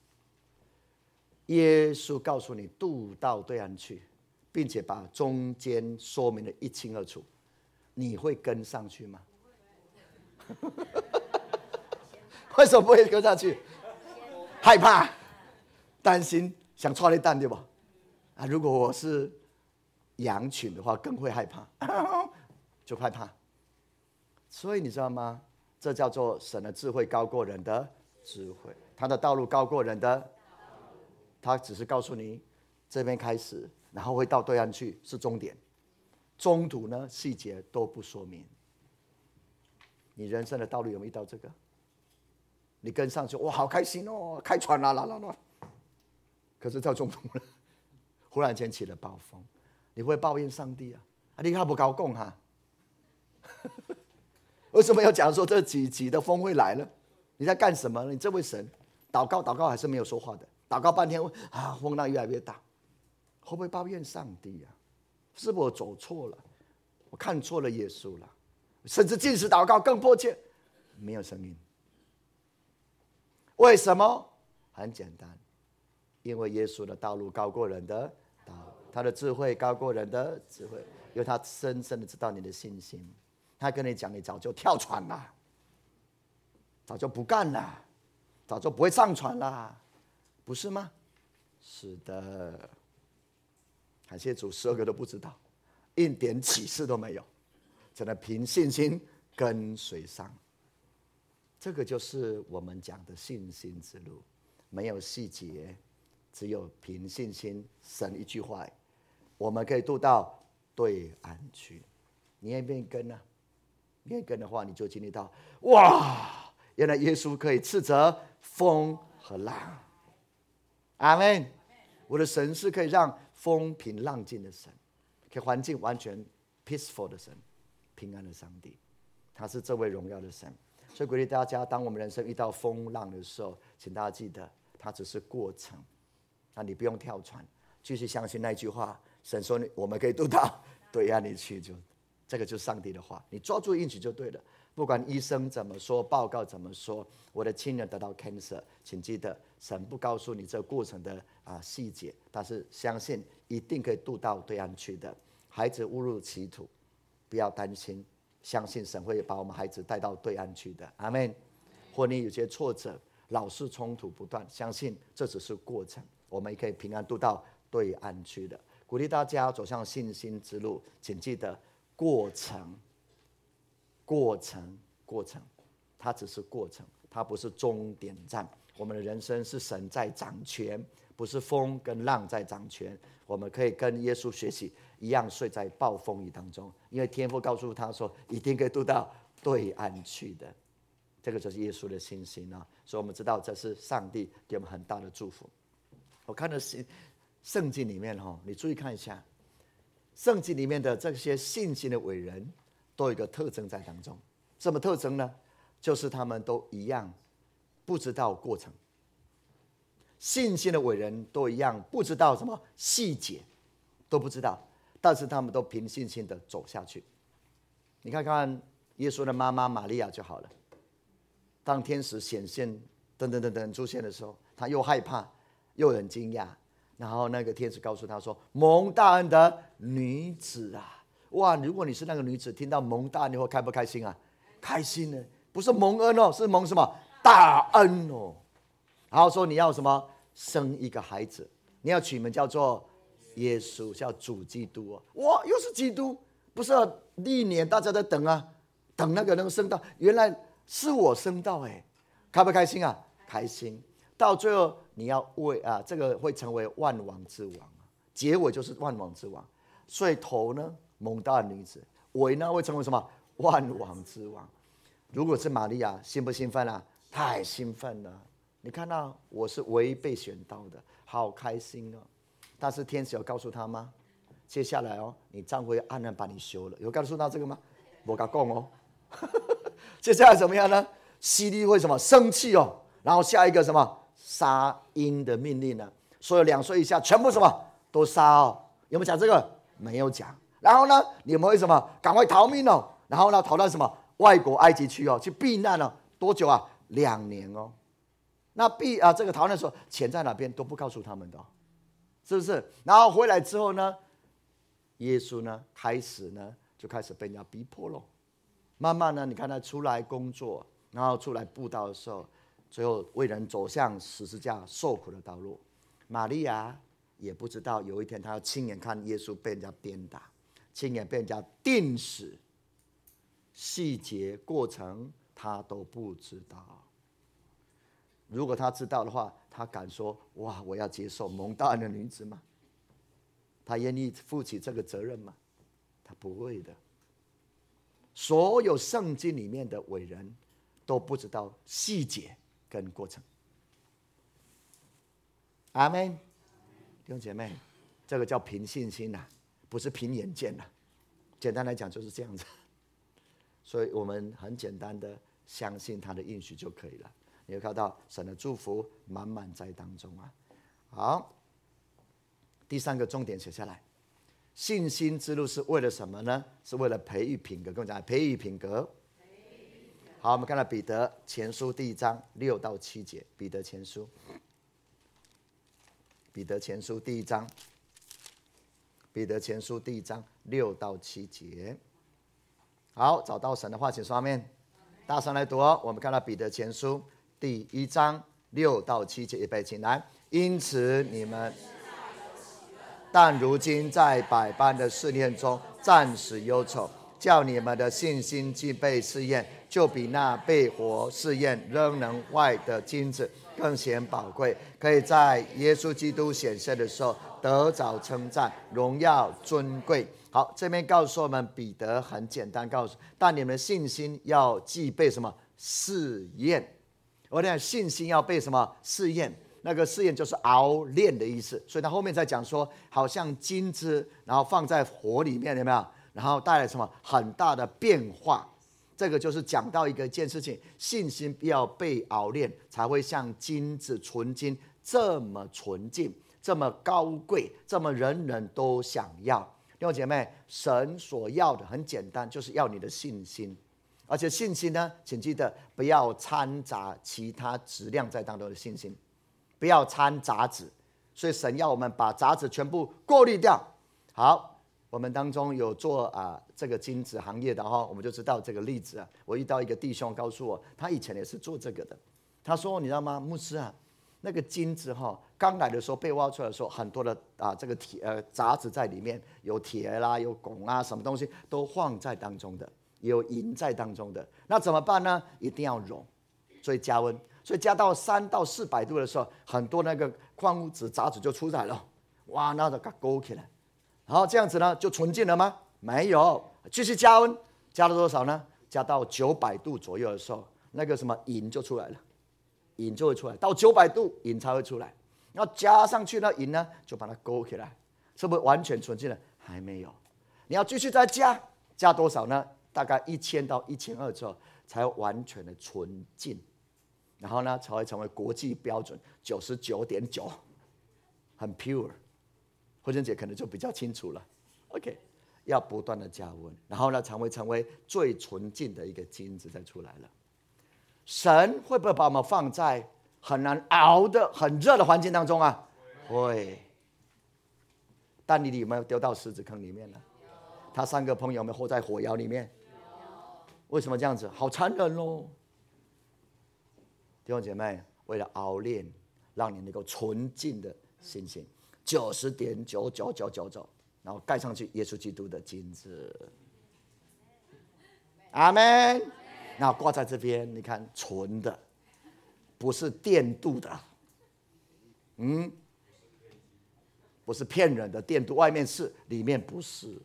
耶稣告诉你渡到对岸去，并且把中间说明得一清二楚，你会跟上去吗？为什么不会跟上去？害怕、担心、想踹你蛋，对吧？如果我是羊群的话，更会害怕，就害怕。所以你知道吗？这叫做神的智慧高过人的智慧，他的道路高过人的。他只是告诉你，这边开始，然后会到对岸去，是终点。中途呢，细节都不说明。你人生的道路有没有遇到这个？你跟上去，哇，好开心哦，开船啦啦啦啦。可是到中途了，忽然间起了暴风，你会抱怨上帝啊？你看不高兴哈？为什么要讲说这几级的风会来了？你在干什么？你这位神，祷告还是没有说话的，祷告半天风浪越来越大，会不会抱怨上帝啊？是不是我走错了？我看错了耶稣了？甚至禁食祷告更迫切，没有声音。为什么？很简单，因为耶稣的道路高过人的道路，他的智慧高过人的智慧，因为他深深的知道你的信心。他跟你讲，你早就跳船了，早就不干了，早就不会上船了，不是吗？是的。感谢主，12个都不知道，一点启示都没有，只能凭信心跟随上。这个就是我们讲的信心之路，没有细节，只有凭信心。神一句话，我们可以渡到对岸去。你愿不愿意跟呢？你愿意跟的话，你就经历到，哇，原来耶稣可以斥责风和浪。阿们。我的神是可以让风平浪静的神，可以环境完全 peaceful 的神，平安的上帝，他是这位荣耀的神。所以鼓励大家，当我们人生遇到风浪的时候，请大家记得，它只是过程，那你不用跳船，继续相信那句话，神说我们可以渡到对岸里去，就这个就是上帝的话，你抓住应许就对了。不管医生怎么说，报告怎么说，我的亲人得到 cancer， 请记得神不告诉你这个过程的细节，但是相信一定可以渡到对岸去的。孩子误入歧途，不要担心，相信神会把我们孩子带到对岸去的。阿们。或你有些挫折，老是冲突不断，相信这只是过程，我们也可以平安渡到对岸去的。鼓励大家走向信心之路，请记得过程，它只是过程，它不是终点站。我们的人生是神在掌权，不是风跟浪在掌权。我们可以跟耶稣学习，一样睡在暴风雨当中，因为天父告诉他说，一定可以渡到对岸去的。这个就是耶稣的信心啊！所以我们知道这是上帝给我们很大的祝福。我看了圣经里面你注意看一下，圣经里面的这些信心的伟人都有一个特征在当中。什么特征呢？就是他们都一样不知道过程。信心的伟人都一样不知道什么细节，都不知道，但是他们都凭信心的走下去。你看看耶稣的妈妈玛利亚就好了，当天使显现等等等等出现的时候，他又害怕又很惊讶，然后那个天使告诉他说：蒙大恩的女子啊！哇，如果你是那个女子，听到蒙大恩你会开不开心啊？开心呢，不是蒙恩哦，是蒙什么？大恩哦。然后说你要什么？生一个孩子，你要取名叫做耶稣，叫主基督哦。哇，又是基督，不是历年大家在等啊，等那个能生到，原来是我生到哎，开不开心啊？开心。到最后你要为这个会成为万王之王，结尾就是万王之王。所以头呢，蒙大恩女子；尾呢，会成为什么？万王之王。如果是玛利亚，兴不兴奋啊？太兴奋了！你看到我是唯一被选到的，好开心哦！但是天使有告诉他吗？接下来你丈夫会暗暗把你休了。有告诉到这个吗？我跟他讲哦。接下来怎么样呢？希律会什么？生气哦，然后下一个什么杀婴的命令呢？所有2岁以下全部什么都杀哦。有没有讲这个？没有讲。然后呢，你们会什么？赶快逃命哦！然后呢，逃到什么外国埃及去哦，去避难哦。多久啊？2年哦。那这个逃难的时候，钱在哪边都不告诉他们的，是不是？然后回来之后呢，耶稣呢就开始被人家逼迫了。慢慢呢，你看他出来工作，然后出来布道的时候，最后为人走向十字架受苦的道路。玛利亚也不知道有一天他要亲眼看耶稣被人家鞭打，亲眼被人家钉死，细节过程他都不知道。如果他知道的话，他敢说：哇，我要接受蒙大恩的女子吗？他愿意负起这个责任吗？他不会的。所有圣经里面的伟人都不知道细节跟过程。阿们，弟兄姐妹，这个叫凭信心呐，不是凭眼见呐。简单来讲就是这样子。所以我们很简单的相信他的应许就可以了。你会看到神的祝福满满在当中啊。好，第3个重点写下来，信心之路是为了什么呢？是为了培育品格。跟我讲，培育品格。好，我们看到彼得前书第1章6到7节。彼得前书第1章6到7节。好，找到神的话，请说阿们。大声来读哦。我们看到彼得前书第1章6到7节，预备起来。因此你们，但如今在百般的试炼中暂时忧愁，叫你们的信心既被试验，就比那被火试验仍能坏的金子更显宝贵，可以在耶稣基督显现的时候得着称赞、荣耀、尊贵。好，这边告诉我们，彼得很简单告诉，但你们的信心要既被什么试验？我讲信心要被什么试验？那个试验就是熬炼的意思。所以他后面在讲说，好像金子，然后放在火里面，有没有？然后带来什么很大的变化？这个就是讲到一件事情，信心要被熬炼，才会像金子、纯金这么纯净、这么高贵、这么人人都想要。弟兄姐妹，神所要的很简单，就是要你的信心。而且信心呢，请记得不要掺杂其他质量在当中的信心，不要掺杂质。所以神要我们把杂质全部过滤掉。好，我们当中有做这个金子行业的我们就知道这个例子啊。我遇到一个弟兄告诉我，他以前也是做这个的。他说：“你知道吗，牧师啊，那个金子刚来的时候被挖出来的时候，很多的这个杂质在里面，有铁啦，有汞啊，什么东西都放在当中的。”有银在当中的，那怎么办呢？一定要熔，所以加温，所以加到300到400度的时候，很多那个矿物质杂质就出来了，哇，那就给它勾起来，然后这样子呢就纯净了吗？没有，继续加温，加了多少呢？加到900度左右的时候，那个什么银就出来了，银就会出来，到900度银才会出来。 要加上去呢，银呢就把它勾起来，是不是完全纯净了？还没有，你要继续再加多少呢？大概1000到1200之后，才完全的纯净，然后呢，才会成为国际标准99.9，很 pure。慧珍姐可能就比较清楚了。OK， 要不断的加温，然后呢，才会成为最纯净的一个金子再出来了。神会不会把我们放在很难熬的、很热的环境当中啊？会。但你有没有丢到狮子坑里面呢？他3个朋友有没有活在火窑里面？为什么这样子？好残忍哦！弟兄姐妹，为了熬炼，让你能够纯净的信心，90.99999，然后盖上去耶稣基督的金子。阿们。那挂在这边，你看纯的，不是电镀的，不是骗人的电镀，外面是，里面不是，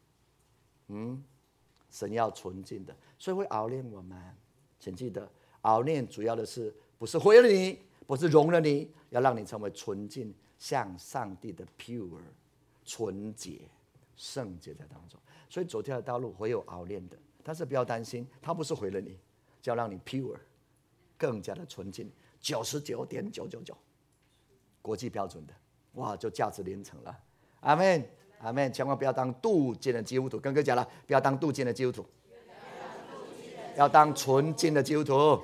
神要纯净的，所以会熬炼我们。请记得，熬炼主要的是不是毁了你，不是容了你，要让你成为纯净，像上帝的 pure 纯洁圣洁在当中。所以走这条道路会有熬炼的，但是不要担心，它不是毁了你，就要让你 pure 更加的纯净，99.999国际标准的，哇，就价值连城了。阿们。阿们，千万不要当镀金的基督徒。刚刚讲了，不要当镀金的基督徒，要当纯净的基督徒。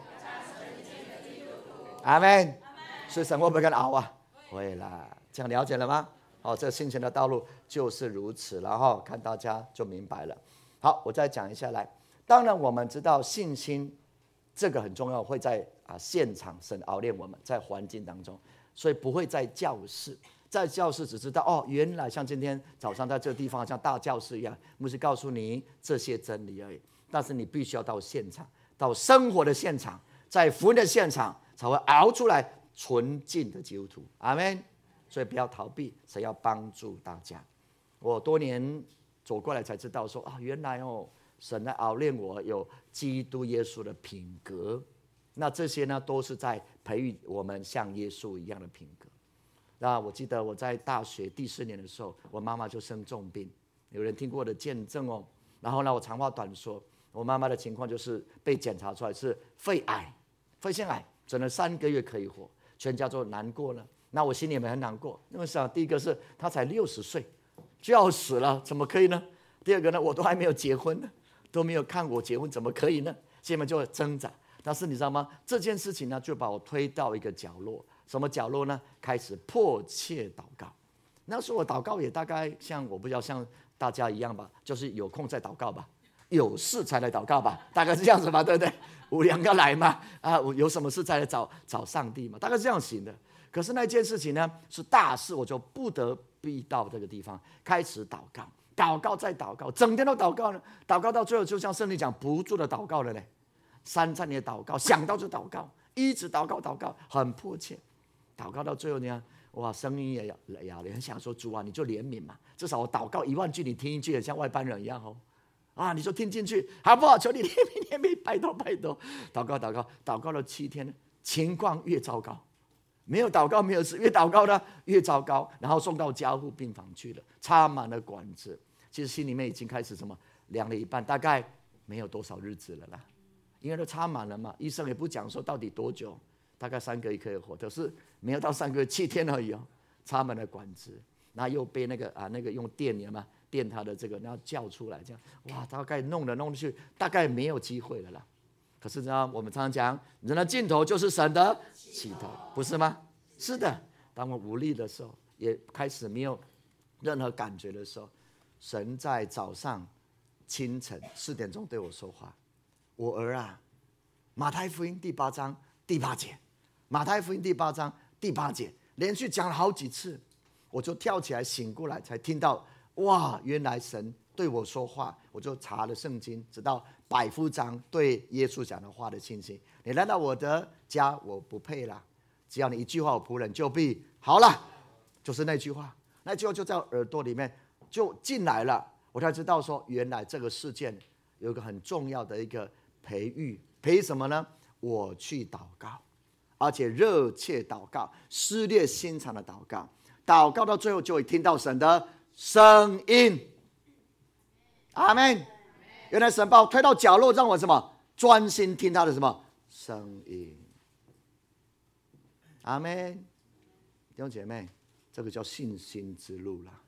阿们。所以神会不会跟熬啊？会啦。这样了解了吗？好，这信心的道路就是如此，然后看大家就明白了。好，我再讲一下来。当然，我们知道信心这个很重要，会在现场神熬炼我们，在环境当中，所以不会在教室。在教室只知道哦，原来像今天早上在这个地方像大教室一样，牧师告诉你这些真理而已。但是你必须要到现场，到生活的现场，在福音的现场，才会熬出来纯净的基督徒。阿们。所以不要逃避，神要帮助大家。我多年走过来才知道说原来神来熬炼我有基督耶稣的品格。那这些呢，都是在培育我们像耶稣一样的品格。那我记得我在大学第4年的时候，我妈妈就生重病，有人听过我的见证哦。然后呢，我长话短说，我妈妈的情况就是被检查出来是肺癌，肺腺癌，整了3个月可以活，全家都难过了。那我心里面很难过，因为第一个是她才60岁，就要死了，怎么可以呢？第二个呢，我都还没有结婚呢，都没有看我结婚，怎么可以呢？心里面就挣扎。但是你知道吗？这件事情呢，就把我推到一个角落。什么角落呢？开始迫切祷告。那时候我祷告也大概我不要像大家一样吧，就是有空再祷告吧，有事才来祷告吧，大概是这样子吧，对不对？有2个来嘛，有什么事再来找上帝嘛，大概是这样行的。可是那件事情呢是大事，我就不得必到这个地方开始祷告，祷告再祷告，整天都祷告呢，祷告到最后就像圣经讲不住的祷告了呢，3餐也祷告，想到就祷告，一直祷告，很迫切。祷告到最后呢，哇，声音也哑了，很想说主啊，你就怜悯嘛，至少我祷告1万句，你听1句，也像外邦人一样你就听进去好不好？求你怜悯，拜托。祷告了7天，情况越糟糕，没有祷告没有事，越祷告呢越糟糕，然后送到加护病房去了，插满了管子。其实心里面已经开始凉了一半，大概没有多少日子了啦，因为都插满了嘛，医生也不讲说到底多久。大概3个月可以活，可是没有到3个月，7天而已插满了管子，然后又被那个用电电他的这个，然后叫出来，这样哇，大概弄来弄去，大概没有机会了啦。可是呢，我们常常讲，人的尽头就是神的起头，不是吗？是的，当我无力的时候，也开始没有任何感觉的时候，神在早上清晨4点钟对我说话：“我儿啊，马太福音第8章第8节。”马太福音第8章第8节，连续讲了好几次，我就跳起来醒过来，才听到哇，原来神对我说话。我就查了圣经，直到百夫长对耶稣讲的话的信心。你来到我的家，我不配啦，只要你一句话，我仆人就必好了。就是那句话，那句话就在耳朵里面就进来了，我才知道说，原来这个事件有一个很重要的一个培育什么呢？我去祷告。 而且热切祷告，撕裂心肠的祷告，祷告到最后就会听到神的声音。阿们。原来神把我推到角落，让我什么专心听他的什么声音。阿们。弟兄姐妹，这个叫信心之路啦。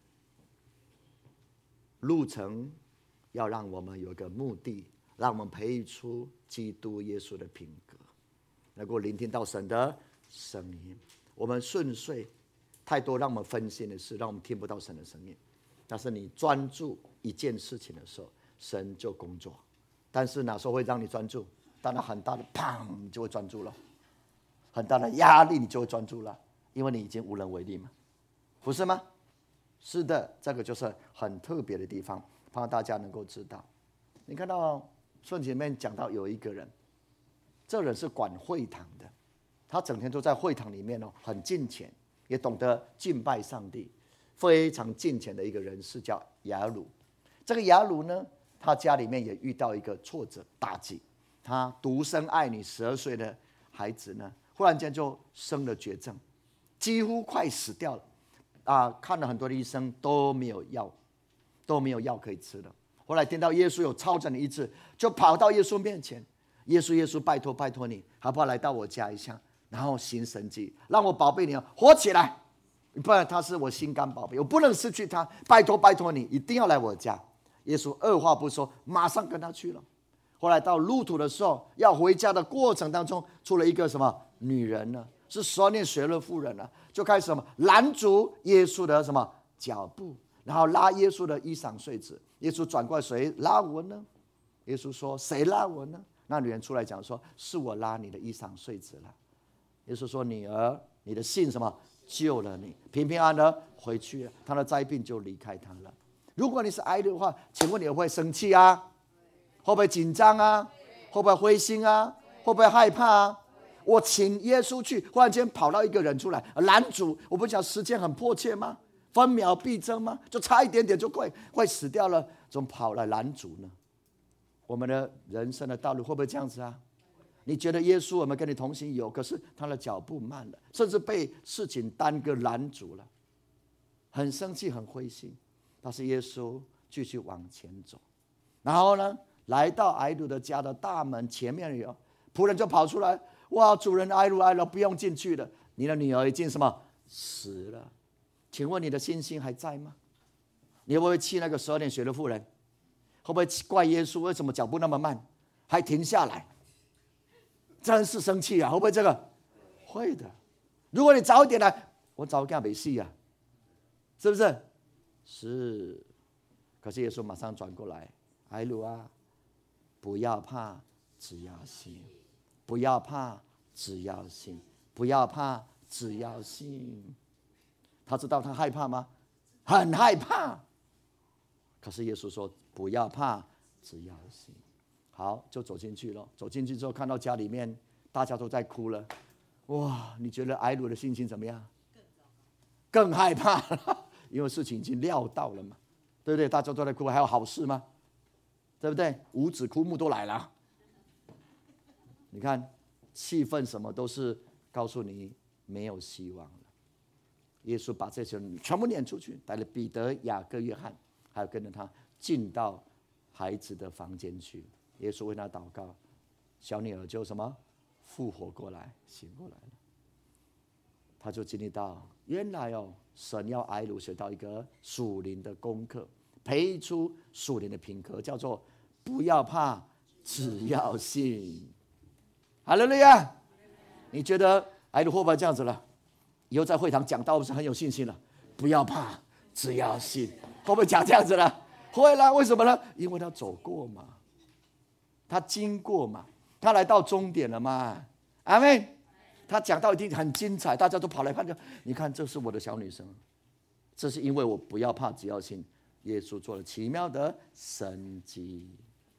路程要让我们有一个目的，让我们培育出基督耶稣的品格，能够聆听到神的声音。我们顺遂太多让我们分心的事，让我们听不到神的声音。但是你专注一件事情的时候，神就工作。但是哪时候会让你专注？当然很大的砰，你就会专注了；很大的压力，你就会专注了，因为你已经无能为力嘛，不是吗？是的，这个就是很特别的地方，盼望大家能够知道。你看到顺经里面讲到有一个人，这人是管会堂的，他整天都在会堂里面很敬虔，也懂得敬拜上帝，非常敬虔的一个人是叫雅鲁。这个雅鲁呢，他家里面也遇到一个挫折打击，他独生爱女12岁的孩子呢，忽然间就生了绝症，几乎快死掉了。看了很多的医生都没有药可以吃了。后来听到耶稣有超自然的医治，就跑到耶稣面前，耶稣，拜托你，好不好来到我家一下，然后行神迹，让我宝贝你活起来，不然他是我心肝宝贝，我不能失去他，拜托你一定要来我家。耶稣二话不说，马上跟他去了。后来到路途的时候，要回家的过程当中，出了一个什么女人呢？是12年血热妇人了，就开始什么拦阻耶稣的什么脚步，然后拉耶稣的衣裳穗子。耶稣转过来，谁拉我呢？耶稣说：谁拉我呢？那女人出来讲说：是我拉你的衣裳穗子了。耶稣说：女儿，你的信什么救了你，平平安安的回去了。他的灾病就离开他了。如果你是哀的话，请问你会不会生气啊？会不会紧张啊？会不会灰心啊？会不会害怕啊？我请耶稣去，忽然间跑到一个人出来拦阻，我不讲时间很迫切吗？分秒必争吗？就差一点点就快死掉了，怎么跑来拦阻呢？我们的人生的道路会不会这样子啊？你觉得耶稣有没有跟你同行？有，可是他的脚步慢了，甚至被事情耽搁拦阻了，很生气很灰心。但是耶稣继续往前走，然后呢，来到哀鲁的家的大门前面有仆人就跑出来，哇，主人哀鲁不用进去了，你的女儿已经什么死了。请问你的信心还在吗？你会不会气那个12年血的妇人？会不会怪耶稣为什么脚步那么慢，还停下来？真是生气啊！会不会这个？会的。如果你早一点来，我早干没戏啊，是不是？是。可是耶稣马上转过来，哀鲁啊，不要怕，只要信；不要怕，只要信；不要怕，只要信。他知道他害怕吗？很害怕。可是耶稣说：不要怕，只要信。好，就走进去了。走进去之后，看到家里面大家都在哭了。哇，你觉得哀鲁的心情怎么样？更害怕了，因为事情已经料到了嘛，对不对？大家都在哭，还有好事吗？对不对？五子枯木都来了。你看，气氛什么都是告诉你没有希望了。耶稣把这些人全部撵出去，带了彼得、雅各、约翰，还有跟着他进到孩子的房间去。耶稣为他祷告，小女儿就什么复活过来，醒过来了。他就经历到，原来神要哀鲁学到一个属灵的功课，培育出属灵的品格，叫做不要怕，只要信。哈利路亚！你觉得哀鲁会不会这样子了？以后在会堂讲道不是很有信心了？不要怕，只要信。会不会讲这样子了？会啦。为什么呢？因为他走过嘛，他经过嘛，他来到终点了嘛。阿们。他讲到一定很精彩，大家都跑来看着。你看，这是我的小女生，这是因为我不要怕，只要信。耶稣做了奇妙的神迹。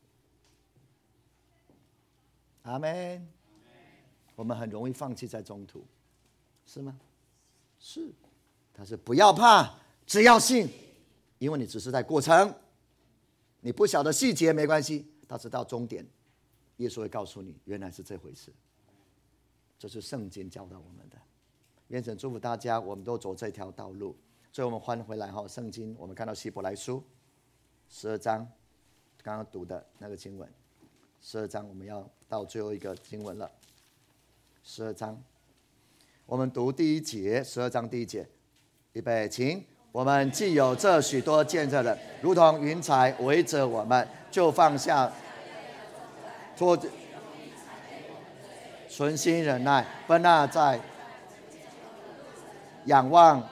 阿们。我们很容易放弃在中途，是吗？是。他是不要怕，只要信，因为你只是在过程，你不晓得细节没关系，但是到终点，耶稣会告诉你，原来是这回事。 这是圣经教导我们的。愿神祝福大家，我们都走这条道路。所以我们翻回来圣经我们看到希伯来书12章，刚刚读的那个经文，12章我们要到最后一个经文了。12章，我们读第1节，12章第1节，预备，请。我们既有这许多见证人，如同云彩围着我们，就放下拖存心忍耐，奔那在仰望。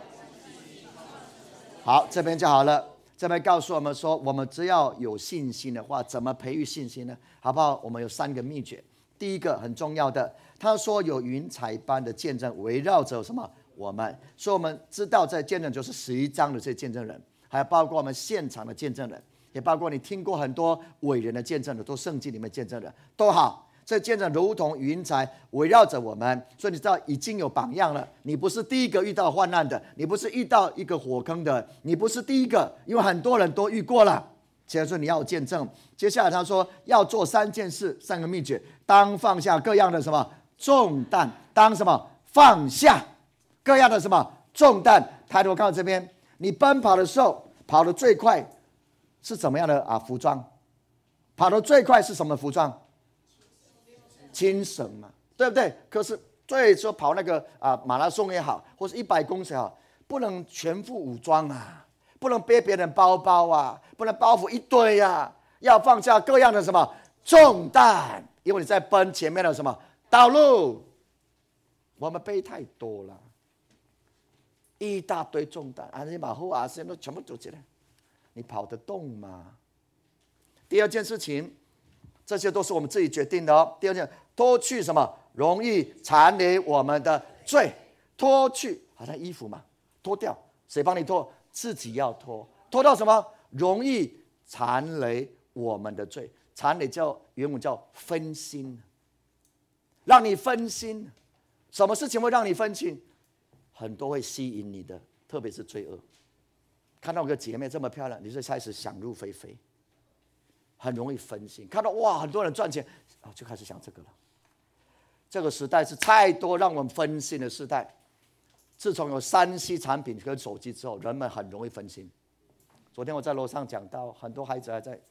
好，这边就好了。这边告诉我们说，我们只要有信心的话，怎么培育信心呢？好不好？我们有3个秘诀。第一个很重要的，他说有云彩般的见证围绕着什么？我们，所以我们知道这见证就是11章的这些见证人，还有包括我们现场的见证人，也包括你听过很多伟人的见证的，都圣经里面见证人都好。这见证如同云彩围绕着我们，所以你知道已经有榜样了。你不是第一个遇到患难的，你不是遇到一个火坑的，你不是第一个，因为很多人都遇过了。接着说你要有见证。接下来他说要做3件事，3个秘诀：当放下各样的什么重担，当什么放下各样的什么重担。抬头看到这边，你奔跑的时候，跑得最快是怎么样的服装？跑得最快是什么服装？轻绳嘛，对不对？可是最说跑那个马拉松也好，或是100公尺也好，不能全副武装啊，不能背别人包包啊，不能包袱一堆啊，要放下各样的什么重担，因为你在奔前面的什么道路。我们背太多了，一大堆重担，你把后先都全部走起来，你跑得动吗？第二件事情，这些都是我们自己决定的哦。第二件，脱去什么容易缠累我们的罪，脱去好像衣服嘛，脱掉，谁帮你脱？自己要脱。脱到什么？容易缠累我们的罪。缠累原文叫分心，让你分心。什么事情会让你分心？很多会吸引你的，特别是罪恶。看到一个姐妹这么漂亮，你就开始想入非非，很容易分心。看到哇，很多人赚钱，就开始想这个了。这个时代是太多让我们分心的时代。自从有3C 产品跟手机之后，人们很容易分心。昨天我在楼上讲到，很多孩子还在，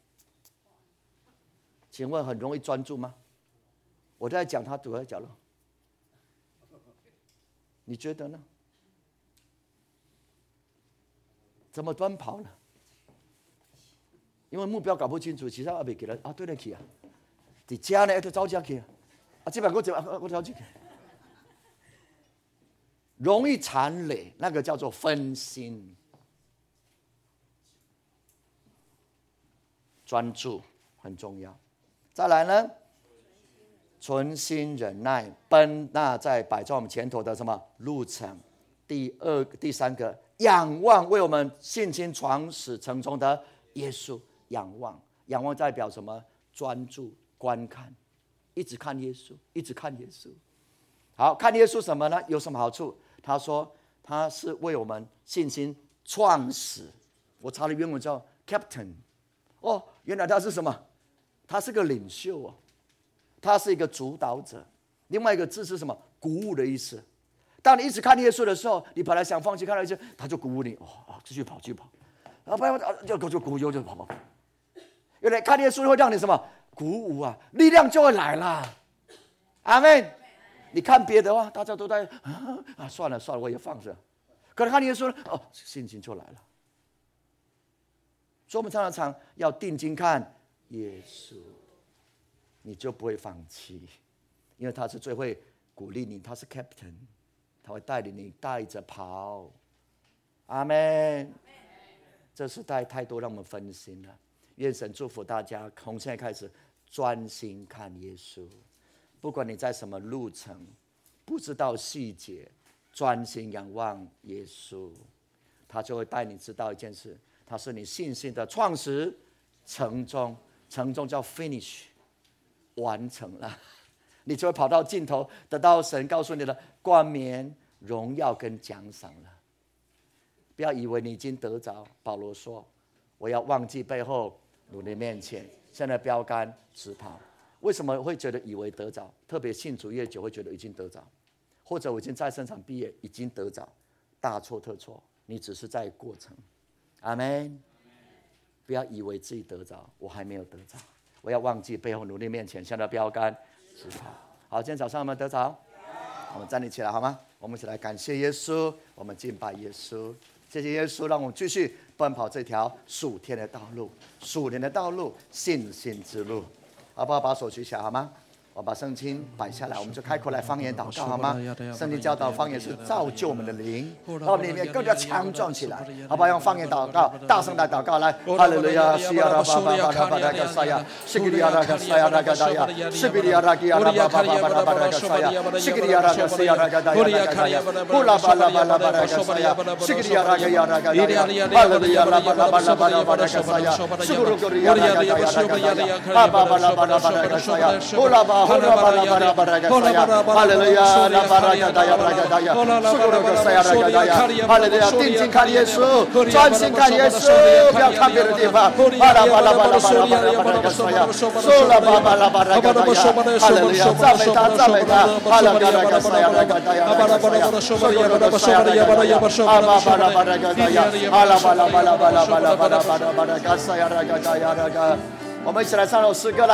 请问很容易专注吗？我在讲，他躲在角落。你觉得呢？怎么奔跑呢？因为目标搞不清楚，其实没给他对得起啊，在家呢就走家去这边我走去，容易缠累，那个叫做分心。专注很重要。再来呢？存心忍耐，奔那在摆在我们前头的什么路程。第三个，仰望为我们信心创始成终的耶稣。仰望，仰望代表什么？专注观看，一直看耶稣，一直看耶稣。好，看耶稣什么呢？有什么好处？他说他是为我们信心创始。我查了原文叫 Captain。原来他是什么？他是个领袖哦。他是一个主导者。另外一个字是什么？鼓舞的意思。当你一直看耶稣的时候，你本来想放弃，看到耶稣，他就鼓舞你，继续跑，继续跑，就鼓舞，就跑。原来看耶稣会让你什么？鼓舞啊，力量就会来了。阿们。你看别的话，大家都在算了，我也放着。可是看耶稣，信心就来了。所以我们常常要定睛看耶稣。你就不会放弃，因为他是最会鼓励你，他是 Captain， 他会带领你带着跑。阿们。这时代太多让我们分心了，愿神祝福大家，从现在开始专心看耶稣。不管你在什么路程，不知道细节，专心仰望耶稣，他就会带你知道一件事，他是你信心的创始成终。成终叫 finish，完成了，你就会跑到尽头，得到神告诉你的冠冕、荣耀跟奖赏了。不要以为你已经得着。保罗说：“我要忘记背后，努力面前，现在标杆直跑。 为什么会觉得以为得着？特别信主越久，会觉得已经得着，或者我已经在圣场毕业，已经得着，大错特错，你只是在过程。阿们。不要以为自己得着，我还没有得着，我要忘记背后努力面前向着标杆直跑。好，今天早上我们得着，我们站立起来好吗？我们一起来感谢耶稣，我们敬拜耶稣，谢谢耶稣，让我们继续奔跑这条属天的道路，属灵的道路，信心之路，好不好？把手举起来好吗？我把圣经摆下来，我们就开口来方言祷告好吗？圣经教导方言是造就我们的灵，让我们里面更加强壮起来，好不好？用方言祷告，大声来祷告来，哈利路亚，西亚拉巴巴巴拉巴拉格萨亚，西吉利亚拉格萨亚拉格达亚，西比利亚拉基亚拉巴巴巴拉巴拉格萨亚，西吉利亚拉格萨亚拉格达亚拉格亚，呼拉巴拉巴拉巴拉格萨亚，西吉利亚拉格亚拉格达亚，哈利路亚拉巴拉巴拉巴拉巴拉格萨亚，西古鲁古利亚拉格达亚拉格达亚，哈巴巴拉巴拉巴拉格萨亚，呼拉巴。哈利路亚，拉巴拉格达亚，巴拉格达亚，苏格鲁格赛亚，拉格达亚，哈利路亚，定睛看耶稣，专心看耶稣，不要看别的地方。巴拉巴拉巴拉巴拉巴拉巴拉格赛亚，苏拉巴巴拉巴拉格达亚，哈利路亚，赞美他，赞美他，哈利路亚，格赛亚，拉格达亚，拉格赛亚，苏格鲁格赛亚，拉格达亚，阿巴巴拉巴拉格达亚，阿拉巴拉巴拉巴拉巴拉巴拉巴拉巴拉格赛亚，拉格达亚，拉格。我们一起来唱首诗歌了。